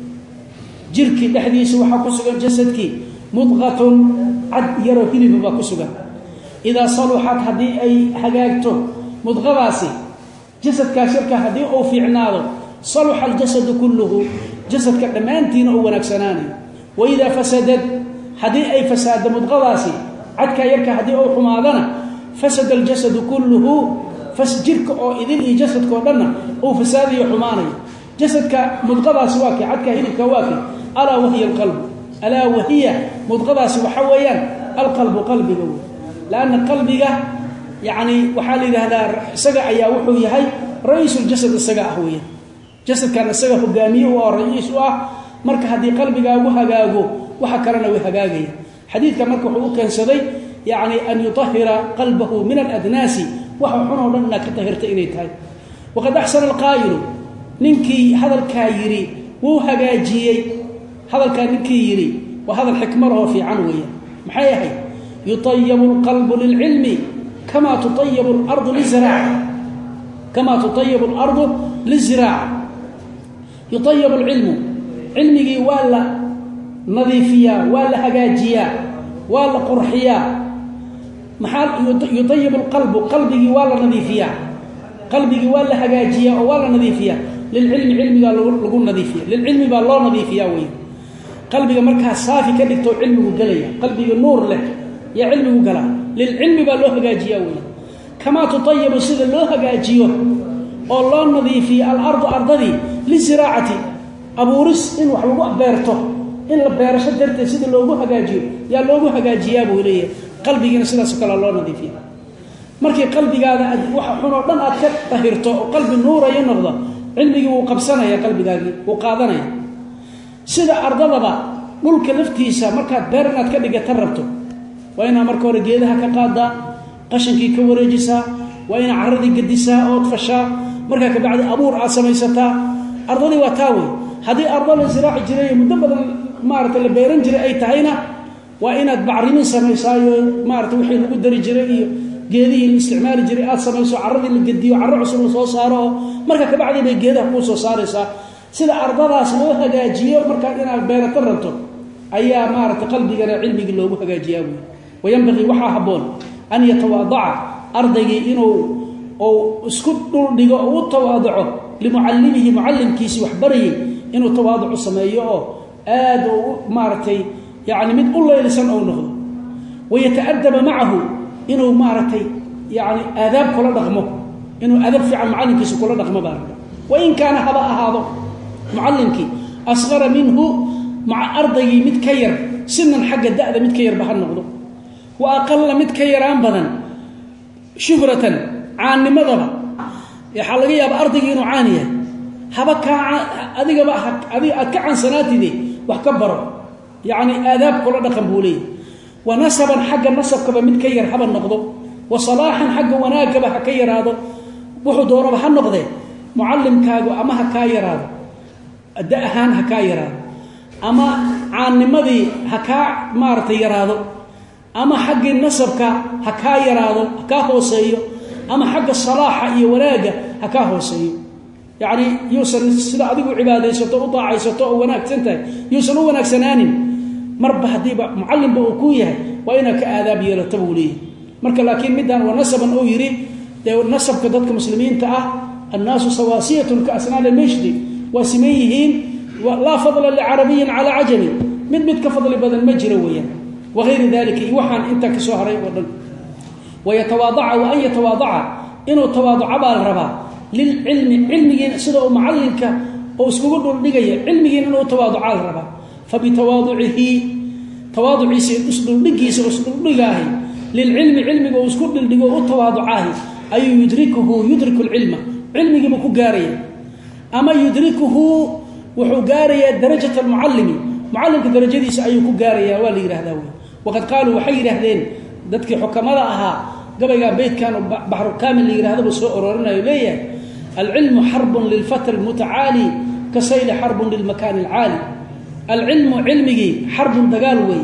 جرك الحديث وحكسك جسدك مضغة عد يرى كلب بكسك إذا صلحت هدي أي حاجاته مضغراسي جسد كاشرك هدي أو في عناده صلح الجسد كله جسد كدمانتين أو نكسناني وإذا فسدت هدي أي فساد مضغراسي عد كايرك هدي أو حمادنا فسد الجسد كله فسجرك أو إذن جسدك ودنا أو فسادي وحماني جسدك مضغضة سواكي عدك هيلك واكي ألا وهي القلب ألا وهي مضغضة سوحويا القلب قلبي قوي لأن قلبك يعني وحالي هذا سقع يا وحوي هاي رئيس الجسد السقع هويا جسد كان السقع قامي ورئيس مرك هذه قلبك وهجاجو وحكرنا وهجاجي حديث كمرك حقوق كان سدي يعني أن يطهر قلبه من الأدناس وحنا لنا كطهرت إليتها وقد أحسن القائل ننكي هذا الكايري وهجاجي هذا كان نكيري وهذا الحكمة له في عنوية محيحي يطيب القلب للعلم كما تطيب الأرض للزراعة كما تطيب الأرض للزراعة يطيب العلم علمي ولا نظيفية ولا هجاجية ولا قرحية محال يطيب القلب قلبي ولا نظيفية قلبي ولا هجاجية ولا نظيفية للعلم علمي لقول نظيفية للعلم بالله نظيفية وين قلبي مركها صافي كدكتو علمي وقليا قلبي النور له يا علمي وقلا للعلم بالله هجاجية وين كما تطيب سيد الله هجاجية والله نظيفية الأرض أرضي للزراعة أبو رس إن وحلوه بيرته إن البيرشة درت سيد الله هجاجية يا الله هجاجية أبو ليه قلبي سيدا سكال الله نظيفية مركي قلبي هذا وحنا دن أد كطهرته وقلب النور ينقض علمي وقبسنا يا قلبي هذا وقادنا سيدا أرضنا ملك لفتيسا مركا بيرنا كدغه تربته وإنا مركا ورجيدها كقادا قشنكي كوريجسا وإنا عردي قديسا أو تفشا مركا كبعد أبور عاصميستا أرضي وتاوي هذه أرض الزراعة جريه مدبدا مارت اللي بيرن جري أي تهينا وإن بعرمين سميسايو مارت وحين قدر جري جيدي الاستعمال جريئات سميسو عرضي اللي قديو عرع عصر سو صارو marka ka bacdi bay geedaha ku soo saaraysa sida ardadaas loo hagaajiyo marka inaad beerato rabto ayaa maarta qalbiga cilmiga loogu hagaajiyaa وينبغي waxa haboon an yatawaada'a ardaygi inuu oo isku dhul dhigo oo tawaadaco limuallimihi muallimkiisi wax bariyay inuu tawaadacu sameeyo aad oo maartay يعني من الله لسان أو نغض ويتأدب معه إنه مارتي يعني آداب كل رقمه إنه آداب في عن معلمك كل رقمه بارك وإن كان هباء هذا معلمك أصغر منه مع أرضه متكير سنا حق الدأذ متكير بحر نغض وأقل متكير أنبضا شهرة عن مضبة يحلقيها بأرضه إنه عانية هباك أذيك عن سناتي دي وحكبره يعني آداب كل رقم بولي ونسبا حق النسب كبا متكير حبا النقض وصلاحا حق وناكب حكير هذا وحضور بها النقض معلم كاغو أما حكاير هذا الدأهان حكاير هذا أما عن مذي حكا مارتير هذا أما حق النسب حكاير هذا حكاهو سيو أما حق الصلاح وناقة حكاهو سيو يعني يوصل سلا أديكو عبادة يسوتو وطاعة يسوتو وناك سنتين يوصلوا وناك سنانين مربى هديبا معلم بأكوية وإنك آذاب يرتبوا ليه مركا لكن مدان ونسبا أو يريد نسب كذلك مسلمين الناس سواسية كأسنان المشد وسميهين لا فضل لعربي على عجمي من كفضل بدن مجرويا وغير ذلك يوحن انت كسهري ويتواضع وأن يتواضع inuu tawaaduca baa la rabaa lilcilmi cilmigiina sida uu macallinka oo iskugu dhuldhigaya cilmigiina inuu tawaaduca la rabaa fabitawaaducihi tawaaduciisa isdhuldhigiisa isdhuldhigaahi lilcilmi cilmiga uu isku dhuldhigo u tawaaducaahi ayuu yudriku alcilma cilmigiibuu ku gaaraya ama yudrikuhu wuxuu gaarayaa darajata almucallimi mucallimka darajadiisa ayuu ku gaarayaa waa la yidhahdaa wey waqad qaaluu waxay yidhaahdeen dadkii xukamada ahaa gabaygaa beydkan baxru kaamil la yidhahdaba soo ororinayo leeyahay alcilmu xarbun lilfatri almutacaali ka sayli xarbun lilmakaani alcaali alcilmu cilmigii xarbun dagaal wey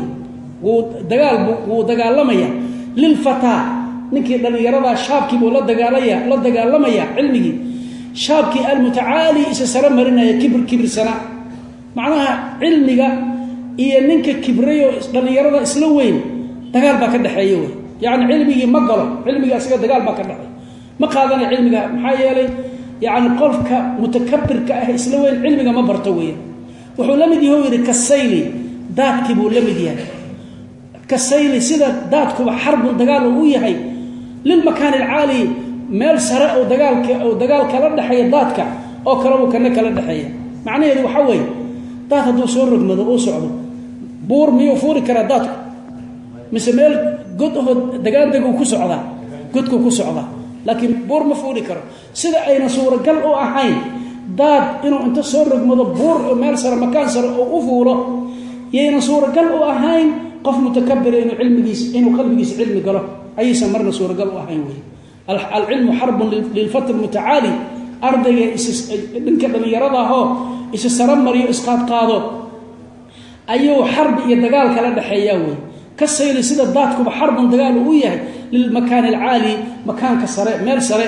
wuu dagaalamaya lilfataa ninkii dhallinyaradaa shaabkiibuu la dagaalamaya cilmigii shaabkii almutacaali isa sare marinaya kibirsana macnaha cilmiga iyo ninka kibrayo dhallinyarada isla weyn dagaal baa ka dhexeeya wey yacni cilmigii ma galo cilmiga asiga dagaal baa ka dhexeey ma qaadana cilmiga maxaa yeelay yacni qofka mutakabirka ah isla weyn cilmiga ma barto weya wuxuu la mid yahay u yidhi kasayli daadkii buu la mid yahay kasayli sida daadkuba xarbun dagaal uu yahay lilmakaani alcaali meel sare oo dagaal kala dhexeeya daadka oo kalebuu kana kala dhexeeya macnaheedu waxaa weeye daad hadduu soo rogmado uu socdo buur miyuu fuuri karaa daadku mise meel god ahoo dagaandeguu ku socdaa godkuu ku socdaa laakiin buur ma fuuri karo sida ayna suuragal u ahayn daad inuu inta soo rogmado buur meel sare makaan sare oo u fuulo yayna suuragal u ahayn qof mutakabira inuu qalbigiisa cilmi galo ayaysan marna suuragal u ahayn wey alcilmu xarbun lilfatri mutacaali ardayga dhinka dhallinyarada ahoo isa sara mariyo isqaadqaado ayuu xarbi iyo dagaal kala dhexeeyaa wey ka sayli sida daadkuba xarbun dagaal uu yahay lilmakaani alcaali makaanka sare meel sare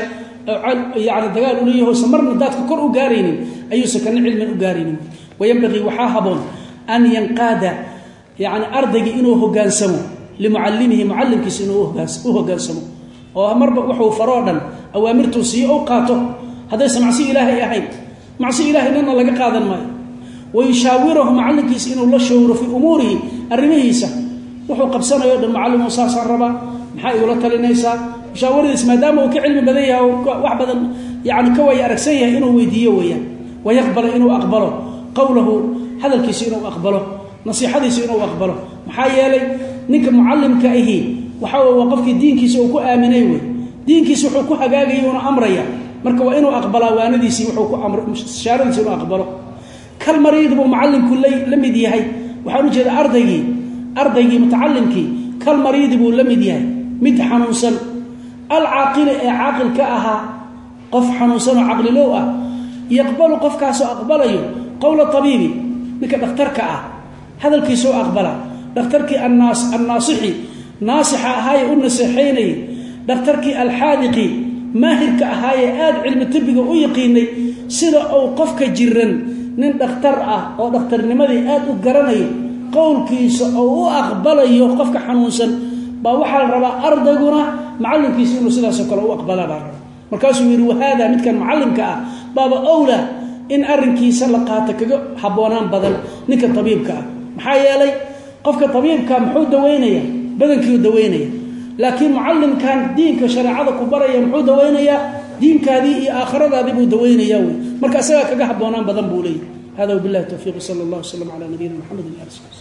yani dagaal uleeyahoosa marna daadka kor u gaaraynin ayuusan kana cilmin u gaaraynin wayanbagii waxaa haboon an yanqaada yani ardaygii inuu hogaansamo limucallimihi mucallimkiisa inuu u hogaansamo oo marba wuxuu faroo dhan awaamirtuu siiyo u qaato haddaysan macsi ilaahay ahayn macsi ilaahay nana laga qaadan maayo wayushaawirahu macallinkiisa inuu la shawro fii umuurihi arrimihiisa wuxuu qabsanayo dhan macallimoo saasaan rabaa maxaa igula talinaysaa mushaawiradiis maadaama uu ka cilmi badan yahay oo wax badan yani ka way aragsan yahay inuu weydiiyo weeyaan wayaqbala inuu aqbalo qowlahu hadalkiisa inuu aqbalo nasiixadiisa inuu aqbalo maxaa yeelay ninka mucallimka ahi waxa waa qofkii diinkiisa uu ku aaminay wey diinkiisa wuxuu ku hagaagaya una amraya marka waa inuu aqbalaa waanadiisii wuxuu ku amro ishaaradiisa inuu aqbalo kal mariid buu mucallimku la mid yahay waxaan u jeedaa ardaygii mutacallimkii kal mariidi buu la mid yahay mid xanuunsan alcaaqili ee caaqilka ahaa qof xanuunsan oo caqlilow ah yaqbalu qofkaasoo aqbalayo qowla tabiibi ninka dhakhtarka ah hadalkiisoo aqbala dhakhtarkii annaasixi naasixa ahaaye u naseexaynayay dhakhtarkii alxaadiqi maahirka ahaaye aada cilmi tibiga u yaqiinay sida uu qofka jiran nin dhakhtar ah oo dhakhtarnimadii aada u garanayo qowlkiisa oo u aqbalayo qofka xanuunsan baa waxaa la rabaa ardayguna macallimkiisa inuu sidaasoo kale u aqbalaa baa rabaa markaasuu yidhi wahaada midkan mucallimka ah baaba owla in arrinkiisa la qaato kaga habboonaan badan ninka tabiibka ah maxaa yeelay qofka tabiibka muxuu daweynaya badankiiu daweynaya laakiin mucallimkan diinka shareecada ku baraya muxuu daweynayaa diinkaadii iyo aakhiradaadii buu daweynayaa wey marka isagaa kaga habboonaan badan buu leeyahy hada wabillahi tawfiiq sala allah wasalam calaa nabiyina maxamed